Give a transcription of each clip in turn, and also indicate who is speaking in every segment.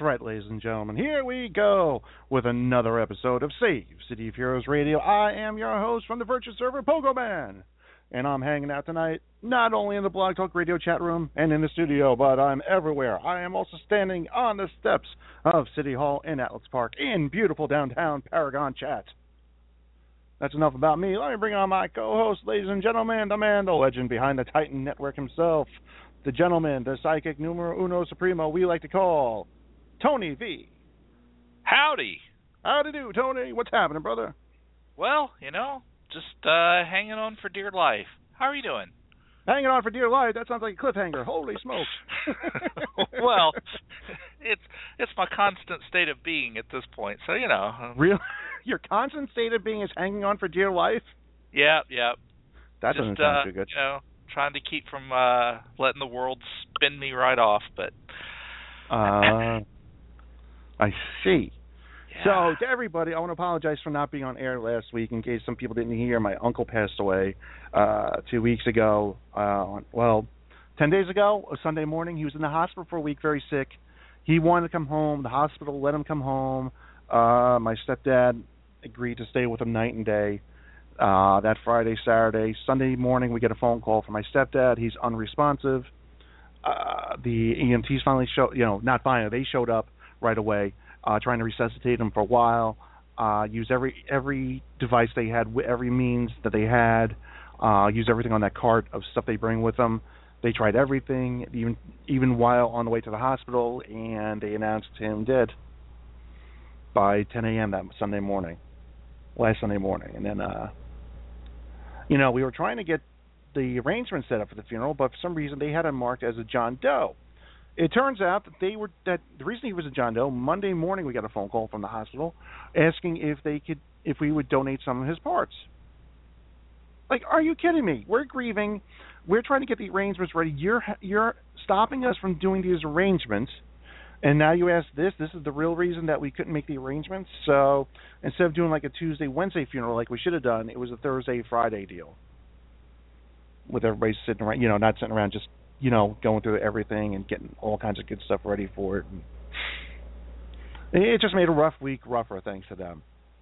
Speaker 1: right, ladies and gentlemen. Here we go with another episode of Save City of Heroes Radio. I am your host from the Virtual Server, Pogoman. And I'm hanging out tonight, not only in the Blog Talk Radio chat room and in the studio, but I'm everywhere. I am also standing on the steps of City Hall in Atlas Park in beautiful downtown Paragon Chat. That's enough about me. Let me bring on my co-host, ladies and gentlemen, the man, the legend behind the Titan Network himself, the gentleman, the psychic numero uno supremo we like to call Tony V.
Speaker 2: Howdy.
Speaker 1: Howdy do, Tony. What's happening, brother?
Speaker 2: Well, just hanging on for dear life. How are you doing?
Speaker 1: Hanging on for dear life? That sounds like a cliffhanger. Holy smokes.
Speaker 2: Well, it's my constant state of being at this point, so
Speaker 1: Really? Your constant state of being is hanging on for dear life?
Speaker 2: Yep.
Speaker 1: That doesn't sound too good.
Speaker 2: Trying to keep from letting the world spin me right off, but...
Speaker 1: I see.
Speaker 2: Yeah.
Speaker 1: So, to everybody, I want to apologize for not being on air last week. In case some people didn't hear, my uncle passed away 2 weeks ago. 10 days ago, a Sunday morning. He was in the hospital for a week, very sick. He wanted to come home. The hospital let him come home. My stepdad agreed to stay with him night and day. That Friday, Saturday, Sunday morning, we get a phone call from my stepdad. He's unresponsive. The EMTs finally they showed up right away, trying to resuscitate him for a while. Used every device they had, every means that they had. Used everything on that cart of stuff they bring with them. They tried everything, even while on the way to the hospital, and they announced him dead by 10 a.m. that last Sunday morning. And then, we were trying to get the arrangements set up for the funeral, but for some reason they had him marked as a John Doe. It turns out that the reason he was a John Doe, Monday morning we got a phone call from the hospital asking if we would donate some of his parts. Like, are you kidding me? We're grieving. We're trying to get the arrangements ready. You're stopping us from doing these arrangements. And now you ask this is the real reason that we couldn't make the arrangements? So instead of doing like a Tuesday, Wednesday funeral like we should have done, it was a Thursday, Friday deal. With everybody sitting around, not sitting around just, going through everything and getting all kinds of good stuff ready for it. And it just made a rough week rougher thanks to them.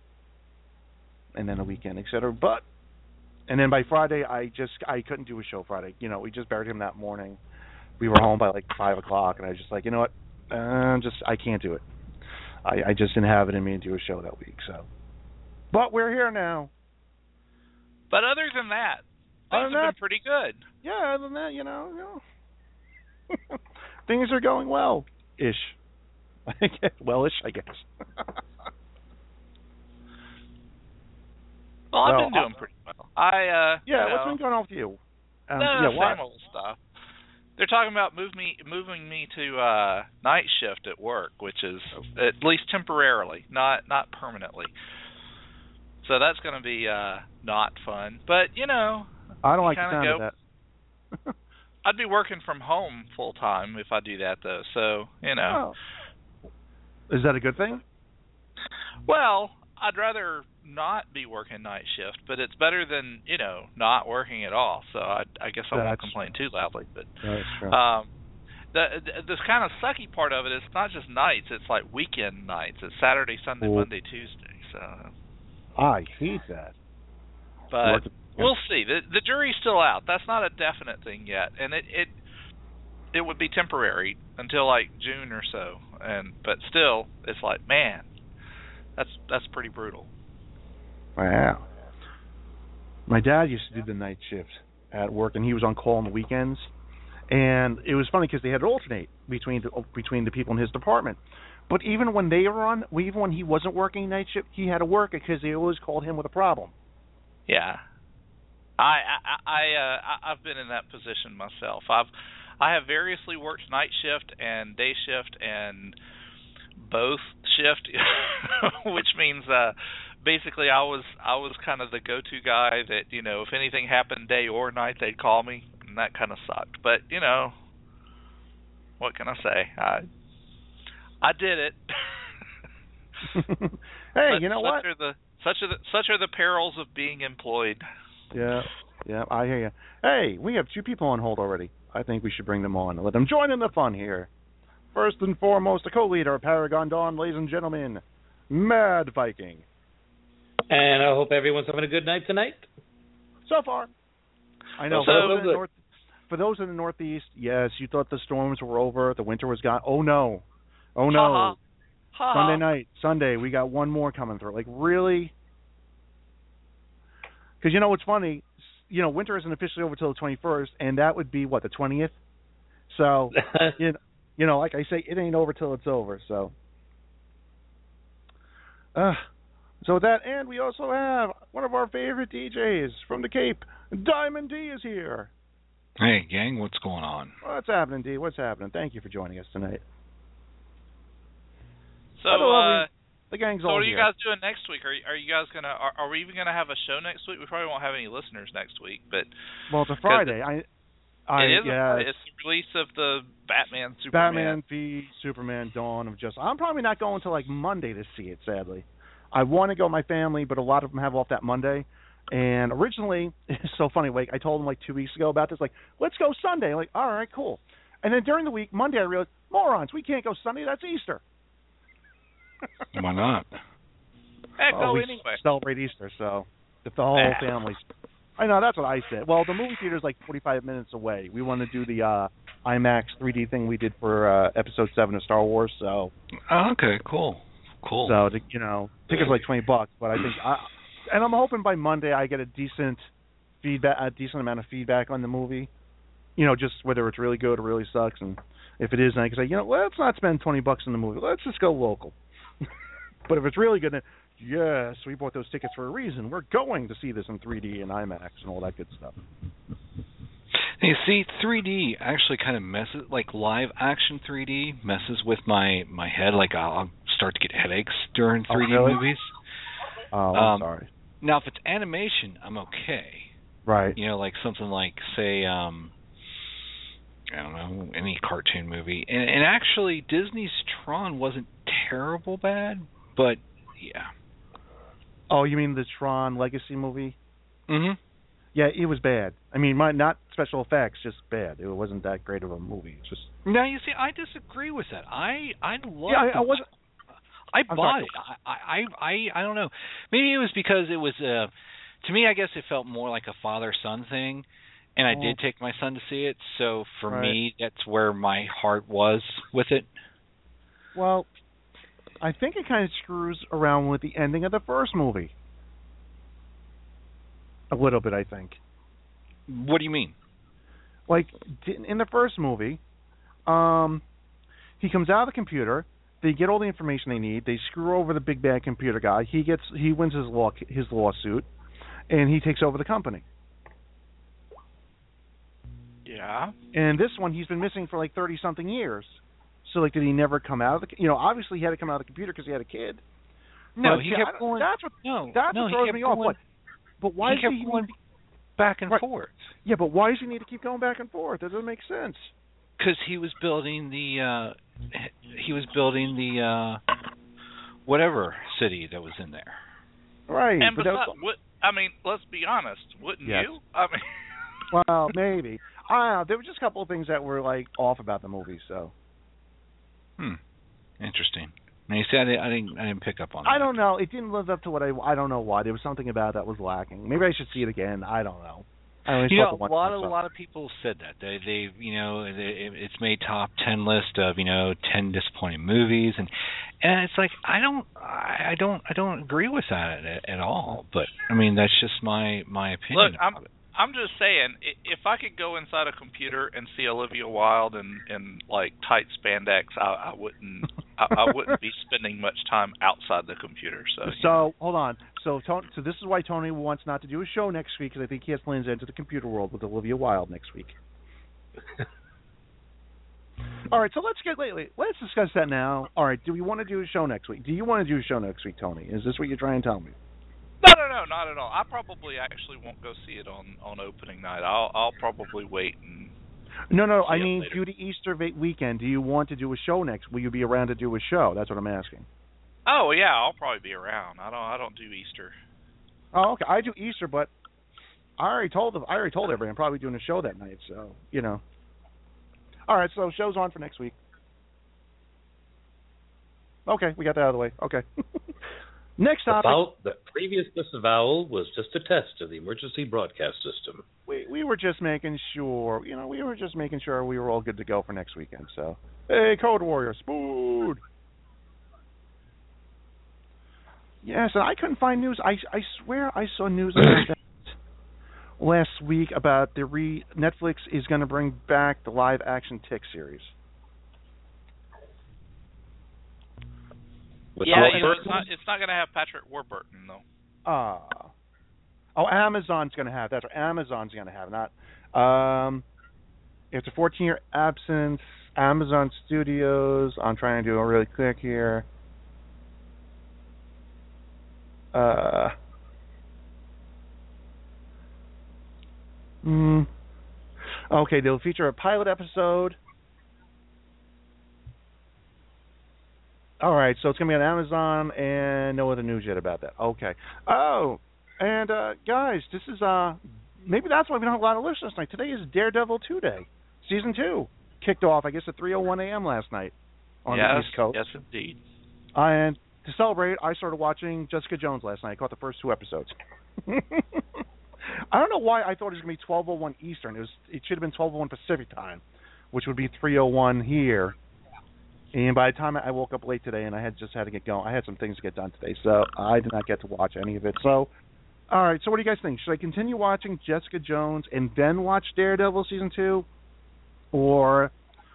Speaker 1: And then a weekend, etc. And then by Friday, I couldn't do a show Friday. We just buried him that morning. We were home by like 5 o'clock, and I was just like, you know what? I can't do it. I just didn't have it in me to do a show that week. So, but we're here now.
Speaker 2: But other than that, things have been pretty good.
Speaker 1: Yeah, other than that, things are going well-ish. Well-ish, I guess.
Speaker 2: I've been doing pretty well.
Speaker 1: What's been going on with you?
Speaker 2: Same old stuff. They're talking about moving me to night shift at work, which is at least temporarily, not permanently. So that's going to be not fun. But
Speaker 1: I don't like the sound of that.
Speaker 2: I'd be working from home full time if I do that, though. So
Speaker 1: Oh. Is that a good thing?
Speaker 2: Well, I'd rather not be working night shift, but it's better than not working at all. So I guess I won't complain too loudly. But
Speaker 1: that's true.
Speaker 2: This kind of sucky part of it is not just nights; it's like weekend nights. It's Saturday, Sunday, Monday, Tuesday. So
Speaker 1: I hate that.
Speaker 2: But we'll see. The jury's still out. That's not a definite thing yet, and it would be temporary until like June or so. But still, it's like, man, that's pretty brutal.
Speaker 1: Wow. My dad used to do the night shift at work, and he was on call on the weekends. And it was funny because they had to alternate between the people in his department. But even when they were on, even when he wasn't working night shift, he had to work it because they always called him with a problem.
Speaker 2: Yeah, I've been in that position myself. I have variously worked night shift and day shift and both shift, which means basically I was kind of the go-to guy that if anything happened day or night they'd call me, and that kind of sucked. But what can I say? I did it.
Speaker 1: Hey, you know what?
Speaker 2: Such are the perils of being employed.
Speaker 1: Yeah, I hear you. Hey, we have 2 people on hold already. I think we should bring them on and let them join in the fun here. First and foremost, the co-leader of Paragon Dawn, ladies and gentlemen, Mad Viking.
Speaker 3: And I hope everyone's having a good night tonight.
Speaker 1: So far. I know. For those in the Northeast, yes, you thought the storms were over, the winter was gone. Oh, no. Oh, no. Sunday night, Sunday, we got one more coming through. Like, really? Because, you know, what's funny, you know, winter isn't officially over till the 21st, and that would be, what, the 20th? So, you know, like I say, it ain't over till it's over, so. So with that, and we also have one of our favorite DJs from the Cape, Diamond D is here.
Speaker 4: Hey, gang, what's going on?
Speaker 1: What's happening, D? What's happening? Thank you for joining us tonight.
Speaker 2: So,
Speaker 1: the gang's
Speaker 2: so
Speaker 1: all
Speaker 2: what are
Speaker 1: here.
Speaker 2: you guys doing next week? Are you guys gonna? Are we even gonna have a show next week? We probably won't have any listeners next week, but
Speaker 1: well, it's a Friday.
Speaker 2: It is. It's the release of the Batman, Superman.
Speaker 1: Batman v Superman: Dawn of Justice. I'm probably not going till like Monday to see it. Sadly, I want to go with my family, but a lot of them have off that Monday. And originally, it's so funny. Like I told them like 2 weeks ago about this. Like, let's go Sunday. Like, all right, cool. And then during the week, Monday, I realized, morons, we can't go Sunday. That's Easter.
Speaker 4: Why not?
Speaker 2: Go
Speaker 1: we
Speaker 2: anyway.
Speaker 1: Celebrate Easter, so if the whole family's. I know, that's what I said. Well, the movie theater's like 45 minutes away. We want to do the IMAX 3D thing we did for Episode 7 of Star Wars, so.
Speaker 4: Oh, okay, cool.
Speaker 1: So, you know, tickets are like $20, but I think, and I'm hoping by Monday I get a decent amount of feedback on the movie. You know, just whether it's really good or really sucks, and if it is, then I can say, you know, let's not spend $20 in the movie. Let's just go local. But if it's really good, then yes, we bought those tickets for a reason. We're going to see this in 3D and IMAX and all that good stuff.
Speaker 4: You see, 3D actually kind of messes, like live action 3D messes with my head. Like I'll start to get headaches during 3D
Speaker 1: really?
Speaker 4: movies.
Speaker 1: Oh, I'm sorry.
Speaker 4: Now, if it's animation, I'm okay.
Speaker 1: Right.
Speaker 4: You know, like something like, say, I don't know, any cartoon movie. And actually, Disney's Tron wasn't terrible bad, but yeah.
Speaker 1: Oh, you mean the Tron Legacy movie?
Speaker 4: Mm-hmm.
Speaker 1: Yeah, it was bad. I mean, not special effects, just bad. It wasn't that great of a movie. It's just.
Speaker 4: Now, you see, I disagree with that. I love.
Speaker 1: Yeah, I wasn't.
Speaker 4: I bought it. I don't know. Maybe it was because it was to me, I guess it felt more like a father-son thing, and I did take my son to see it. So for me, that's where my heart was with it.
Speaker 1: Well, I think it kind of screws around with the ending of the first movie. A little bit, I think.
Speaker 4: What do you mean?
Speaker 1: Like in the first movie, he comes out of the computer. They get all the information they need. They screw over the big bad computer guy. He wins his lawsuit, and he takes over the company.
Speaker 2: Yeah.
Speaker 1: And this one, he's been missing for like 30-something years. So like, did he never come out of the? You know, obviously he had to come out of the computer because he had a kid.
Speaker 4: No,
Speaker 1: but
Speaker 4: he kept going.
Speaker 1: That's what throws me off. What? But why
Speaker 4: he kept going back and forth?
Speaker 1: Yeah, but why does he need to keep going back and forth? That doesn't make sense.
Speaker 4: Because he was building the whatever city that was in there.
Speaker 1: Right.
Speaker 2: And I mean, let's be honest. Wouldn't you? I mean.
Speaker 1: Well, maybe. There were just a couple of things that were like off about the movie. So.
Speaker 4: Interesting. Now you see, I didn't pick up on that.
Speaker 1: I don't know. It didn't live up to what I don't know why. There was something about it that was lacking. Maybe I should see it again. I don't know.
Speaker 4: A lot of people said that they it's made top 10 list of 10 disappointing movies, and it's like I don't agree with that at all. But I mean, that's just my opinion.
Speaker 2: Look, I'm just saying, if I could go inside a computer and see Olivia Wilde in like tight spandex, I wouldn't be spending much time outside the computer. So
Speaker 1: hold on. So this is why Tony wants not to do a show next week, because I think he has plans into the computer world with Olivia Wilde next week. All right, so let's discuss that now. All right, do we want to do a show next week? Do you want to do a show next week, Tony? Is this what you're trying to tell me?
Speaker 2: No, not at all. I probably actually won't go see it on opening night. I'll probably wait and.
Speaker 1: No. I mean, due to Easter weekend, do you want to do a show next? Will you be around to do a show? That's what I'm asking.
Speaker 2: Oh yeah, I'll probably be around. I don't do Easter.
Speaker 1: Oh, okay. I do Easter, but I already told everybody I'm probably doing a show that night. So All right, so show's on for next week. Okay, we got that out of the way. Okay. Next topic.
Speaker 5: The previous disavowal was just a test of the emergency broadcast system.
Speaker 1: We were just making sure, we were all good to go for next weekend. So, hey, Code Warrior, spoon. Yes, and I couldn't find news. I swear I saw news about that last week about Netflix is going to bring back the live action Tick series.
Speaker 2: Yeah, it's not going to have Patrick Warburton though.
Speaker 1: Amazon's going to have. That's what Amazon's going to have. Not. It's a 14-year absence. Amazon Studios. I'm trying to do it really quick here. Okay, they'll feature a pilot episode. All right, so it's going to be on Amazon, and no other news yet about that. Okay. Oh, and guys, this is maybe that's why we don't have a lot of listeners tonight. Today is Daredevil 2 Day, Season 2. Kicked off, I guess, at 3:01 a.m. last night on the East Coast.
Speaker 2: Yes, indeed.
Speaker 1: And to celebrate, I started watching Jessica Jones last night. I caught the first 2 episodes. I don't know why I thought it was going to be 12:01 Eastern. It should have been 12:01 Pacific time, which would be 3:01 here. And by the time I woke up late today, and I had to get going, I had some things to get done today, so I did not get to watch any of it. So, all right. So, what do you guys think? Should I continue watching Jessica Jones and then watch Daredevil season 2, or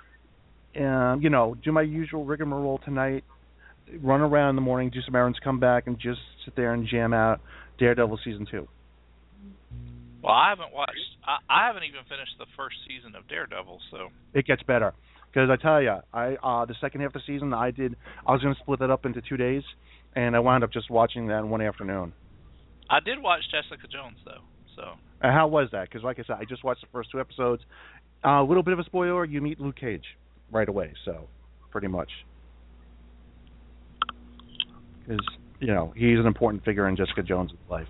Speaker 1: do my usual rigmarole tonight, run around in the morning, do some errands, come back, and just sit there and jam out Daredevil season 2?
Speaker 2: Well, I haven't watched. I haven't even finished the first season of Daredevil, so
Speaker 1: it gets better. Because I tell you, the second half of the season I was going to split that up into 2 days, and I wound up just watching that in one afternoon.
Speaker 2: I did watch Jessica Jones though. So
Speaker 1: how was that? Because like I said, I just watched the first 2 episodes. A little bit of a spoiler: you meet Luke Cage right away. So pretty much, because he's an important figure in Jessica Jones' life.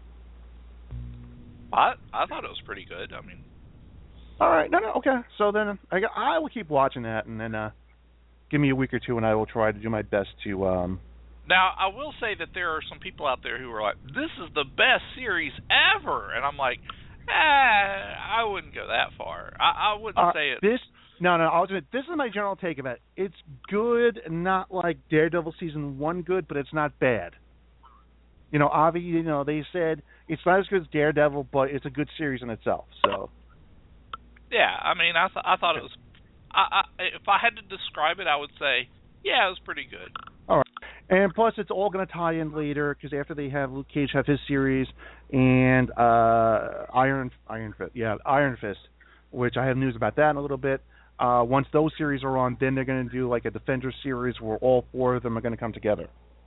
Speaker 2: I thought it was pretty good. I mean.
Speaker 1: All right, no, okay. So then I will keep watching that, and then give me a week or 2, and I will try to do my best to.
Speaker 2: Now, I will say that there are some people out there who are like, "This is the best series ever," and I'm like, I wouldn't go that far. I wouldn't say it.
Speaker 1: This is my general take of it. It's good, not like Daredevil season 1 good, but it's not bad. Avi, they said it's not as good as Daredevil, but it's a good series in itself. So.
Speaker 2: Yeah, I mean, I thought it was. If I had to describe it, I would say, yeah, it was pretty good.
Speaker 1: All right, and plus it's all going to tie in later because after they have Luke Cage have his series and Iron Fist, which I have news about that in a little bit. Once those series are on, then they're going to do like a Defender series where all 4 of them are going to come together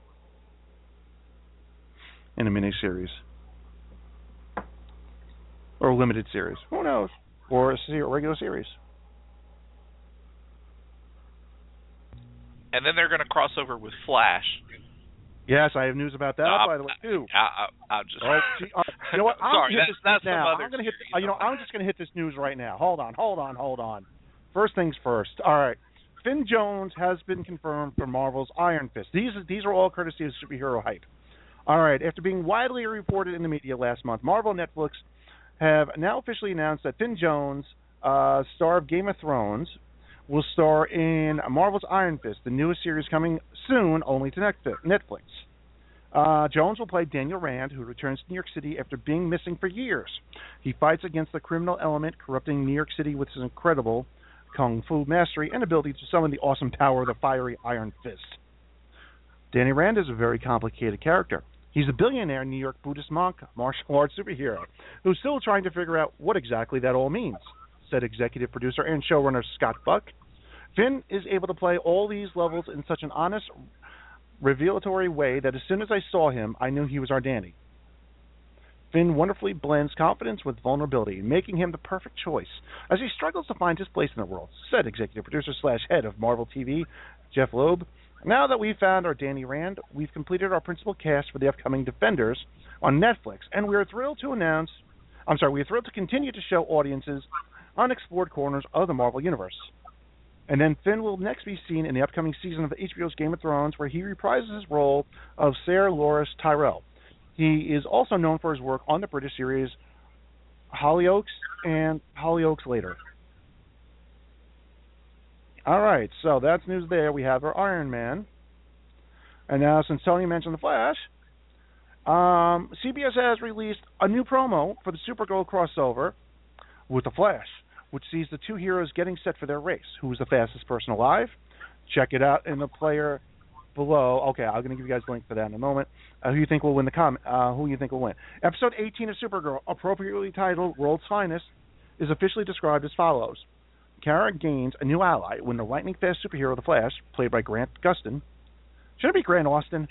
Speaker 1: in a miniseries or a limited series. Who knows? Or a regular series.
Speaker 2: And then they're going to cross over with Flash.
Speaker 1: Yes, I have news about that, by the way, too.
Speaker 2: I'll just...
Speaker 1: you know what?
Speaker 2: Sorry, that's some other
Speaker 1: I'm just going to hit this news right now. Hold on. First things first. All right. Finn Jones has been confirmed for Marvel's Iron Fist. These are all courtesy of Superhero Hype. All right. After being widely reported in the media last month, Marvel and Netflix have now officially announced that Finn Jones, star of Game of Thrones, will star in Marvel's Iron Fist, the newest series coming soon only to Netflix. Jones will play Daniel Rand, who returns to New York City after being missing for years. He fights against the criminal element corrupting New York City with his incredible kung fu mastery and ability to summon the awesome power of the fiery Iron Fist. Danny Rand is a very complicated character. He's a billionaire New York Buddhist monk, martial arts superhero, who's still trying to figure out what exactly that all means, said executive producer and showrunner Scott Buck. Finn is able to play all these levels in such an honest, revelatory way that as soon as I saw him, I knew he was our Danny. Finn wonderfully blends confidence with vulnerability, making him the perfect choice as he struggles to find his place in the world, said executive producer / head of Marvel TV, Jeff Loeb. Now that we've found our Danny Rand, we've completed our principal cast for the upcoming Defenders on Netflix, and we're thrilled to continue to show audiences unexplored corners of the Marvel Universe. And then Finn will next be seen in the upcoming season of HBO's Game of Thrones, where he reprises his role of Ser Loras Tyrell. He is also known for his work on the British series Hollyoaks and Hollyoaks Later. All right, so that's news there. We have our Iron Man. And now, since Tony mentioned The Flash, CBS has released a new promo for the Supergirl crossover with The Flash, which sees the two heroes getting set for their race. Who's the fastest person alive? Check it out in the player below. Okay, I'm going to give you guys a link for that in a moment. Who you think will win who you think will win? Episode 18 of Supergirl, appropriately titled World's Finest, is officially described as follows. Kara gains a new ally when the lightning-fast superhero, The Flash, played by Grant Gustin. Should it be Grant Austin?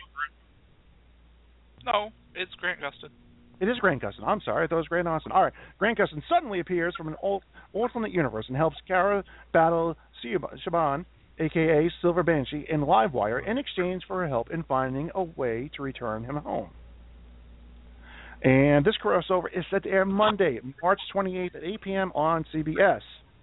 Speaker 2: No, it's Grant Gustin.
Speaker 1: It is Grant Gustin. I'm sorry, I thought it was Grant Austin. All right, Grant Gustin suddenly appears from an alternate universe and helps Kara battle Shaban, a.k.a. Silver Banshee, in Livewire in exchange for her help in finding a way to return him home. And this crossover is set to air Monday, March 28th at 8 p.m. on CBS.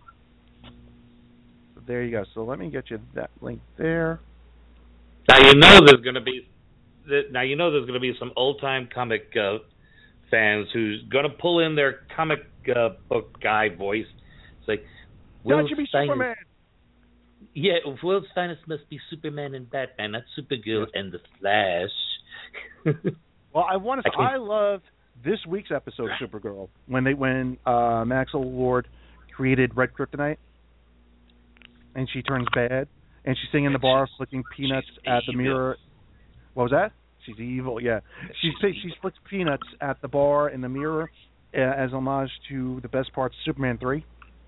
Speaker 1: So there you go. So let me get you that link there.
Speaker 5: Now you know there's going to be some old-time comic fans who's going to pull in their comic book guy voice. It's like,
Speaker 1: that should be Superman.
Speaker 5: Yeah, World's Finest must be Superman and Batman, not Supergirl and the Flash.
Speaker 1: Well, I want to. I loved this week's episode of Supergirl when Maxwell Lord created Red Kryptonite, and she turns bad, and she's sitting in the bar flicking peanuts at the mirror. What was that? She's evil. Yeah, she flicks peanuts at the bar in the mirror as homage to the best parts of Superman 3.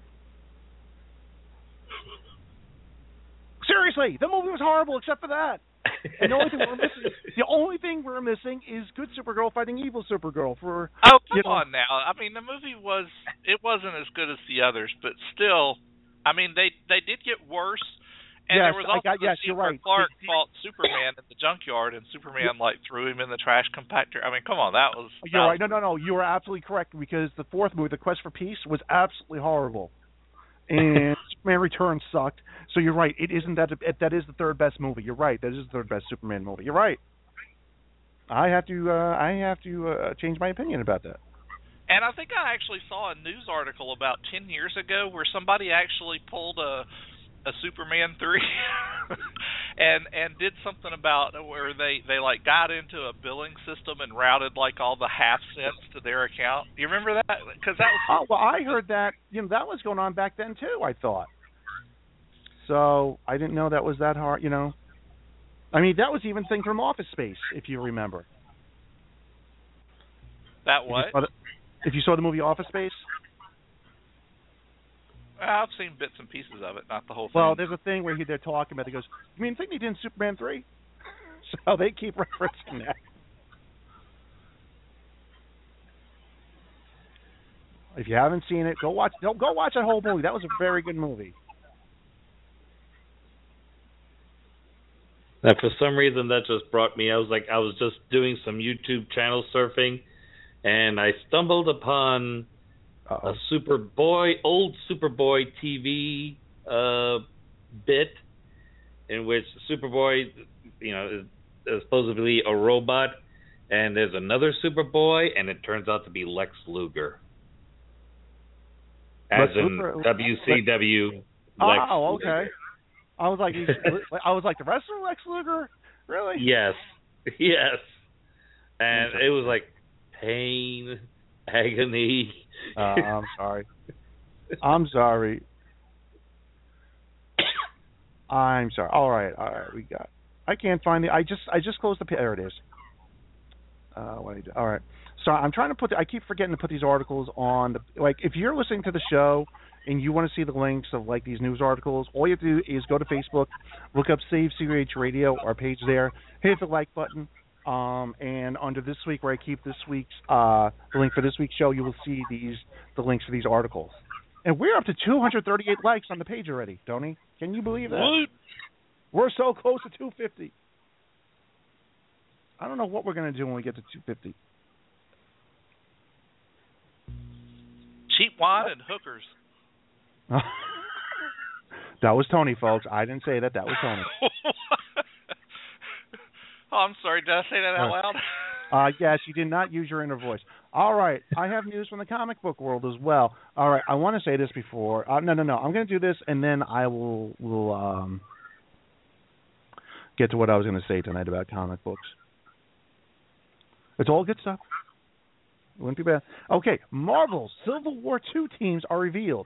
Speaker 1: Seriously, the movie was horrible except for that. And the only thing we're missing is good Supergirl fighting evil Supergirl.
Speaker 2: Come on now. I mean, the movie wasn't as good as the others, but still, I mean, they did get worse. And
Speaker 1: yes,
Speaker 2: there was also the scene where Clark fought Superman in the junkyard, and Superman threw him in the trash compactor. I mean, come on, that was.
Speaker 1: You're right. No, you are absolutely correct, because the fourth movie, The Quest for Peace, was absolutely horrible. And Superman Returns sucked. So you're right. It isn't that is the third best movie. You're right. That is the third best Superman movie. You're right. I have to change my opinion about that.
Speaker 2: And I think I actually saw a news article about 10 years ago where somebody actually pulled a Superman 3 and did something about where they got into a billing system and routed all the half cents to their account. Do you remember that? Because that was
Speaker 1: well, I heard that that was going on back then too, I thought. So I didn't know that was that hard. I mean, that was even a thing from Office Space, if you remember.
Speaker 2: That what?
Speaker 1: If you saw the movie Office Space.
Speaker 2: I've seen bits and pieces of it, not the whole thing.
Speaker 1: Well, there's a thing where they're talking about it. He goes, "You mean think they did in Superman 3?" So they keep referencing that. If you haven't seen it, go watch that whole movie. That was a very good movie.
Speaker 5: Now, for some reason, that just brought me. I was just doing some YouTube channel surfing, and I stumbled upon a old Superboy TV bit in which Superboy, is supposedly a robot, and there's another Superboy, and it turns out to be Lex Luger, as in WCW. Lex
Speaker 1: oh, okay.
Speaker 5: Luger.
Speaker 1: I was like the wrestler Lex Luger, really?
Speaker 5: Yes, and it was like pain, agony.
Speaker 1: I'm sorry. I'm sorry. All right. We got. I can't find it. I just closed the. There it is. What do you do? All right. So I'm trying to put. I keep forgetting to put these articles on the. If you're listening to the show and you want to see the links of these news articles, all you have to do is go to Facebook, look up Save CRH Radio, our page there, hit the like button. And under this week, where I keep this week's the link for this week's show, you will see the links for these articles. And we're up to 238 likes on the page already, Tony. Can you believe that?
Speaker 2: What?
Speaker 1: We're so close to 250. I don't know what we're going to do when we get to 250.
Speaker 2: Cheap wine and hookers.
Speaker 1: That was Tony, folks. I didn't say that. That was Tony.
Speaker 2: Oh, I'm sorry. Did I say that out loud?
Speaker 1: Yes, you did not use your inner voice. All right. I have news from the comic book world as well. All right. I want to say this before. No. I'm going to do this, and then I will get to what I was going to say tonight about comic books. It's all good stuff. It wouldn't be bad. Okay. Marvel's Civil War II teams are revealed.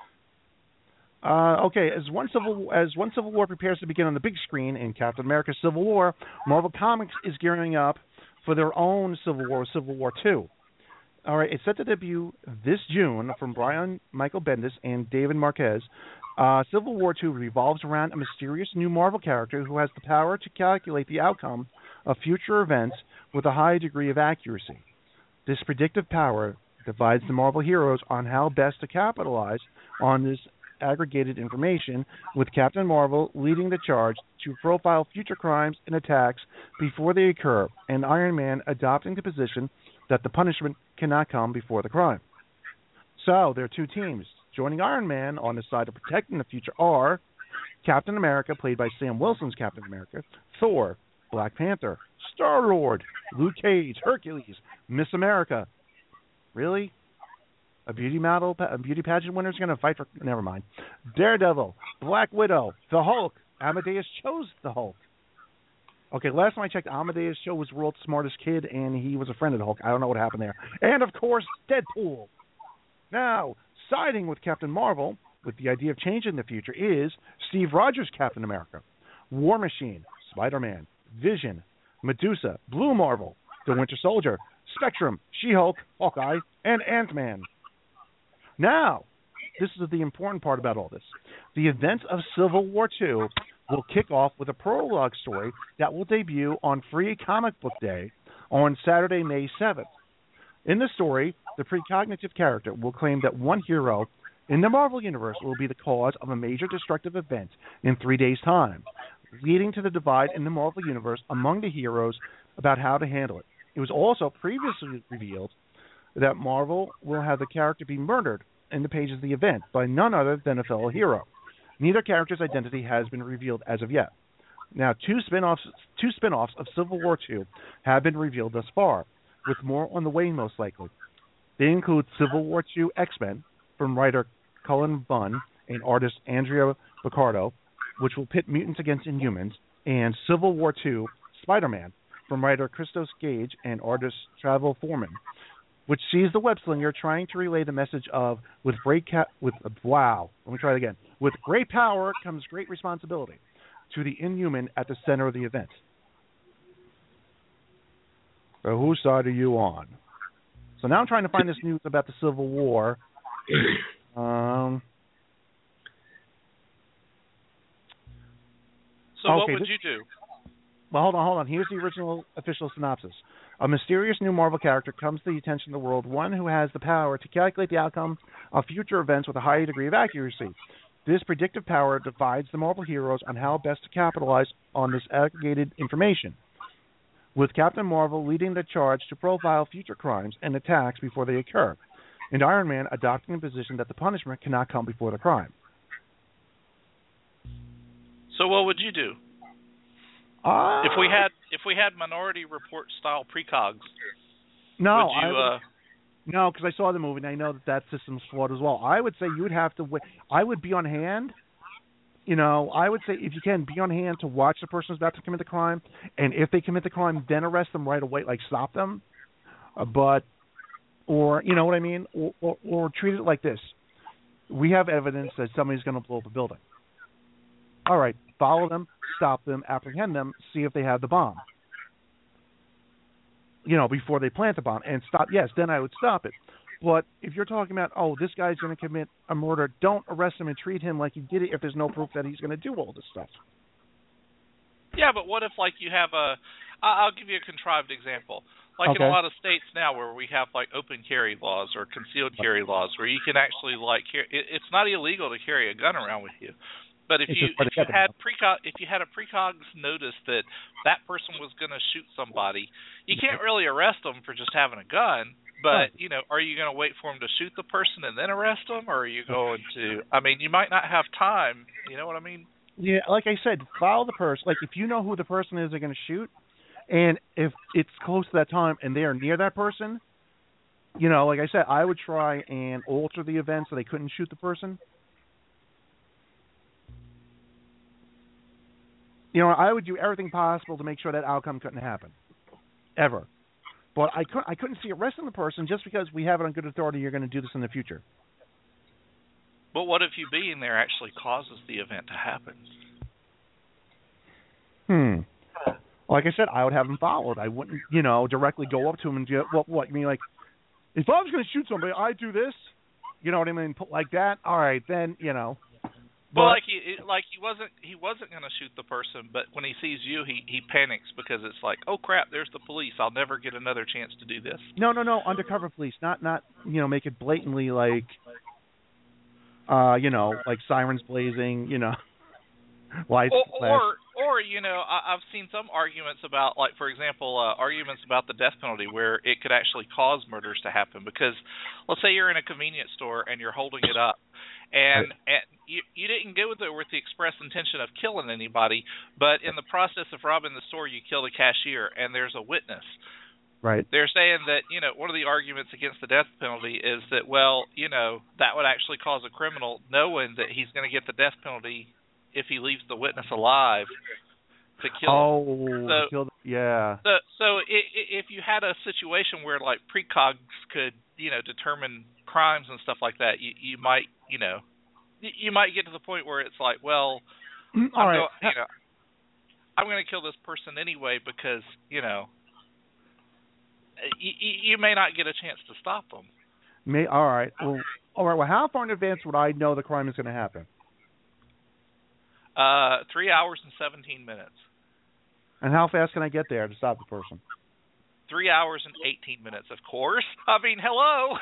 Speaker 1: As one Civil War prepares to begin on the big screen in Captain America: Civil War, Marvel Comics is gearing up for their own Civil War II. All right, it's set to debut this June from Brian Michael Bendis and David Marquez. Civil War II revolves around a mysterious new Marvel character who has the power to calculate the outcome of future events with a high degree of accuracy. This predictive power divides the Marvel heroes on how best to capitalize on this aggregated information, with Captain Marvel leading the charge to profile future crimes and attacks before they occur, and Iron Man adopting the position that the punishment cannot come before the crime. So, there are two teams. Joining Iron Man on the side of protecting the future are Captain America, played by Sam Wilson's Captain America, Thor, Black Panther, Star-Lord, Luke Cage, Hercules, Miss America. Really? A beauty pageant winner is going to fight for... Never mind. Daredevil, Black Widow, the Hulk. Amadeus Cho's the Hulk. Okay, last time I checked, Amadeus Cho was the world's smartest kid, and he was a friend of the Hulk. I don't know what happened there. And, of course, Deadpool. Now, siding with Captain Marvel, with the idea of changing the future, is Steve Rogers' Captain America, War Machine, Spider-Man, Vision, Medusa, Blue Marvel, the Winter Soldier, Spectrum, She-Hulk, Hawkeye, and Ant-Man. Now, this is the important part about all this. The events of Civil War II will kick off with a prologue story that will debut on Free Comic Book Day on Saturday, May 7th. In the story, the precognitive character will claim that one hero in the Marvel Universe will be the cause of a major destructive event in 3 days' time, leading to the divide in the Marvel Universe among the heroes about how to handle it. It was also previously revealed that Marvel will have the character be murdered in the pages of the event by none other than a fellow hero. Neither character's identity has been revealed as of yet. Now, two spin-offs of Civil War II have been revealed thus far, with more on the way most likely. They include Civil War II X-Men from writer Cullen Bunn and artist Andrea Picardo, which will pit mutants against Inhumans, and Civil War II Spider-Man from writer Christos Gage and artist Travel Foreman, which sees the web-slinger trying to relay the message of with great power comes great responsibility to the Inhuman at the center of the event. So whose side are you on? So now I'm trying to find this news about the Civil War.
Speaker 2: So what would you do?
Speaker 1: Well, hold on. Here's the original official synopsis. A mysterious new Marvel character comes to the attention of the world, one who has the power to calculate the outcome of future events with a high degree of accuracy. This predictive power divides the Marvel heroes on how best to capitalize on this aggregated information, with Captain Marvel leading the charge to profile future crimes and attacks before they occur, and Iron Man adopting the position that the punishment cannot come before the crime.
Speaker 2: So what would you do? If we had Minority Report style precogs,
Speaker 1: no,
Speaker 2: would
Speaker 1: because I saw the movie and I know that system's flawed as well. I would say you would have to wait. I would be on hand. I would say if you can, be on hand to watch the person who's about to commit the crime, and if they commit the crime, then arrest them right away, like stop them. Or you know what I mean, or treat it like this: we have evidence that somebody's going to blow up a building. All right, follow them, stop them, apprehend them, see if they have the bomb. Before they plant the bomb, and stop. Yes, then I would stop it. But if you're talking about, this guy's going to commit a murder, don't arrest him and treat him like he did it if there's no proof that he's going to do all this stuff.
Speaker 2: Yeah, but what if, you have I'll give you a contrived example. In a lot of states now where we have, open carry laws or concealed carry laws where you can actually, it's not illegal to carry a gun around with you. But if you had a precogs notice that person was going to shoot somebody, you can't really arrest them for just having a gun. But, are you going to wait for him to shoot the person and then arrest him? Or are you going to, you might not have time. You know what I mean?
Speaker 1: Yeah, like I said, follow the person. Like, if you know who the person is they're going to shoot, and if it's close to that time and they are near that person, like I said, I would try and alter the event so they couldn't shoot the person. I would do everything possible to make sure that outcome couldn't happen, ever. But I couldn't see arresting the person just because we have it on good authority you're going to do this in the future.
Speaker 2: But what if you being there actually causes the event to happen?
Speaker 1: Like I said, I would have him followed. I wouldn't, directly go up to him and do what? You mean, like, if I was going to shoot somebody, I'd do this? You know what I mean? Like that? All right, then,
Speaker 2: Well, he wasn't going to shoot the person, but when he sees you, he panics because it's like, oh crap, there's the police. I'll never get another chance to do this.
Speaker 1: No, undercover police, not make it blatantly like, like sirens blazing, lights flash.
Speaker 2: Or I've seen some arguments about, like, for example, arguments about the death penalty where it could actually cause murders to happen because, let's say you're in a convenience store and you're holding it up. And you didn't go there with the express intention of killing anybody, but in the process of robbing the store, you killed a cashier, and there's a witness.
Speaker 1: Right.
Speaker 2: They're saying that, one of the arguments against the death penalty is that, that would actually cause a criminal, knowing that he's going to get the death penalty if he leaves the witness alive, to kill him.
Speaker 1: Yeah.
Speaker 2: So if you had a situation where, like, precogs could, determine crimes and stuff like that, you might, you might get to the point where it's like, well, I'm going to kill this person anyway because, you may not get a chance to stop them.
Speaker 1: All right. Well, how far in advance would I know the crime is going to happen?
Speaker 2: 3 hours and 17 minutes.
Speaker 1: And how fast can I get there to stop the person?
Speaker 2: 3 hours and 18 minutes, of course. Hello.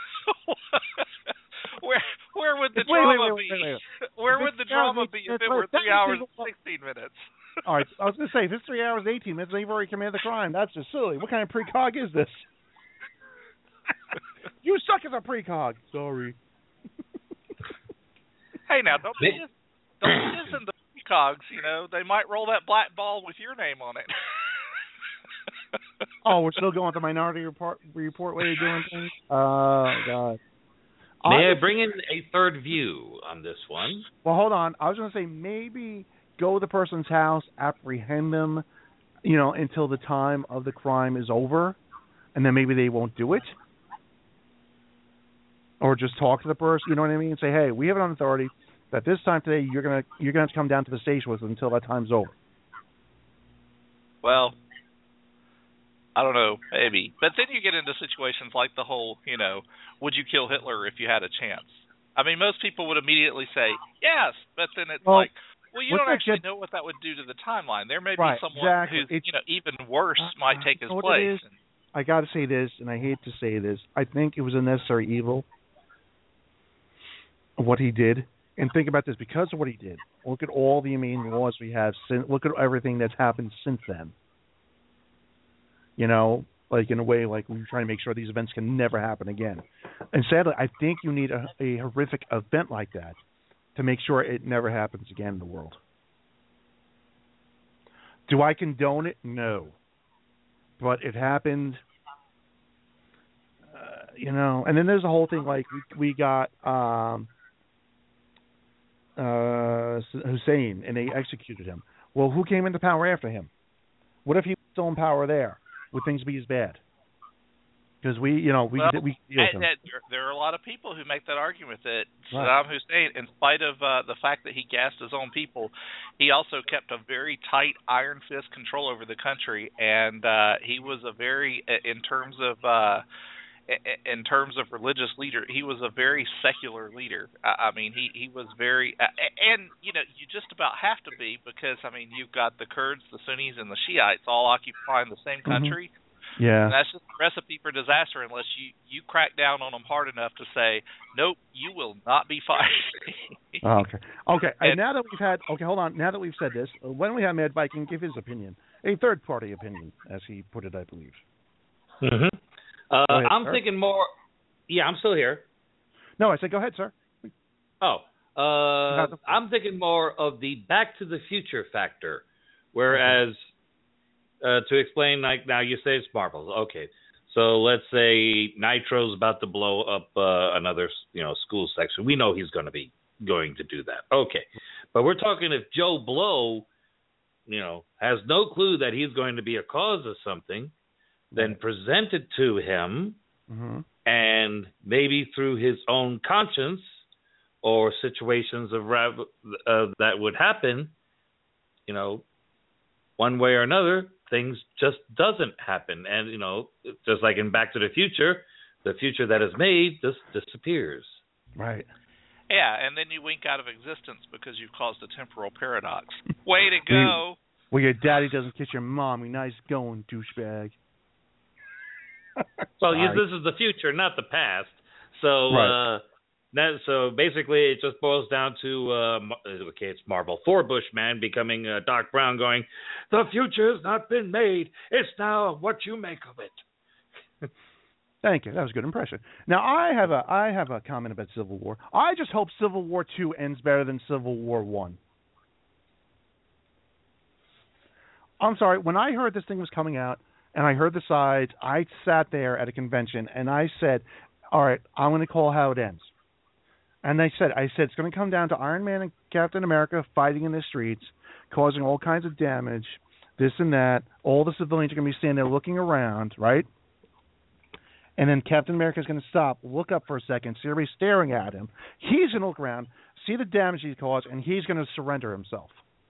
Speaker 2: Where would the drama be? Where would the drama be if it were 3 hours and 16 minutes?
Speaker 1: All right, I was going to say, if it's 3 hours and 18 minutes, they've already committed the crime. That's just silly. What kind of precog is this? You suck as a precog. Sorry.
Speaker 2: Hey, now, don't listen to the precogs. They might roll that black ball with your name on it.
Speaker 1: Oh, we're still going with the Minority Report way of doing things? Oh, God.
Speaker 5: May I bring in a third view on this one?
Speaker 1: Well, hold on. I was going to say maybe go to the person's house, apprehend them, until the time of the crime is over, and then maybe they won't do it. Or just talk to the person, you know what I mean? And say, hey, we have it on authority that this time today you're gonna have to come down to the station with us until that time's over.
Speaker 2: Well, I don't know, maybe. But then you get into situations like the whole, would you kill Hitler if you had a chance? Most people would immediately say, yes, but then it's well, you don't actually know what that would do to the timeline. There may be someone who's, even worse might take his place.
Speaker 1: I got to say this, and I hate to say this. I think it was a necessary evil, what he did. And think about this, because of what he did, look at all the amazing laws we have. Look at everything that's happened since then. Like in a way, like we're trying to make sure these events can never happen again. And sadly, I think you need a horrific event like that to make sure it never happens again in the world. Do I condone it? No. But it happened, And then there's a whole thing like we got Hussein, and they executed him. Well, who came into power after him? What if he was still in power there? Would things be as bad? Because there
Speaker 2: are a lot of people who make that argument that Saddam Hussein, in spite of the fact that he gassed his own people, he also kept a very tight iron fist control over the country, and he was a very, in terms of religious leader, he was a very secular leader. He was very, and you just about have to be because you've got the Kurds, the Sunnis, and the Shiites all occupying the same country.
Speaker 1: Mm-hmm. Yeah,
Speaker 2: and that's just a recipe for disaster unless you crack down on them hard enough to say, nope, you will not be fighting.
Speaker 1: Okay. And now that we've had, hold on. Now that we've said this, when we have Mad Viking give his opinion, a third-party opinion, as he put it, I believe.
Speaker 5: Mm-hmm.
Speaker 1: ahead,
Speaker 5: I'm
Speaker 1: sir.
Speaker 5: thinking more. Yeah, I'm still here.
Speaker 1: No, I said go ahead, sir.
Speaker 5: Oh, I'm thinking more of the Back to the Future factor, whereas to explain, like now you say it's marbles. Okay, so let's say Nitro's about to blow up another school section. We know he's going to do that. Okay, but we're talking if Joe Blow, has no clue that he's going to be a cause of something, then present it to him, and maybe through his own conscience or situations that would happen, one way or another, things just doesn't happen. And, just like in Back to the Future that is made just disappears.
Speaker 1: Right.
Speaker 2: Yeah, and then you wink out of existence because you've caused a temporal paradox. Way to go.
Speaker 1: Well, your daddy doesn't kiss your mommy. Nice going, douchebag.
Speaker 5: Well, this is the future, not the past. So, so basically, it just boils down to it's Marvel. Forbush man becoming Doc Brown, going, "The future has not been made. It's now what you make of it."
Speaker 1: Thank you. That was a good impression. Now I have a comment about Civil War. I just hope Civil War 2 ends better than Civil War 1. I'm sorry. When I heard this thing was coming out, and I heard the sides, I sat there at a convention and I said, all right, I'm going to call how it ends. And I said it's going to come down to Iron Man and Captain America fighting in the streets, causing all kinds of damage, this and that. All the civilians are going to be standing there looking around, right? And then Captain America is going to stop, look up for a second, see everybody staring at him. He's going to look around, see the damage he's caused, and he's going to surrender himself.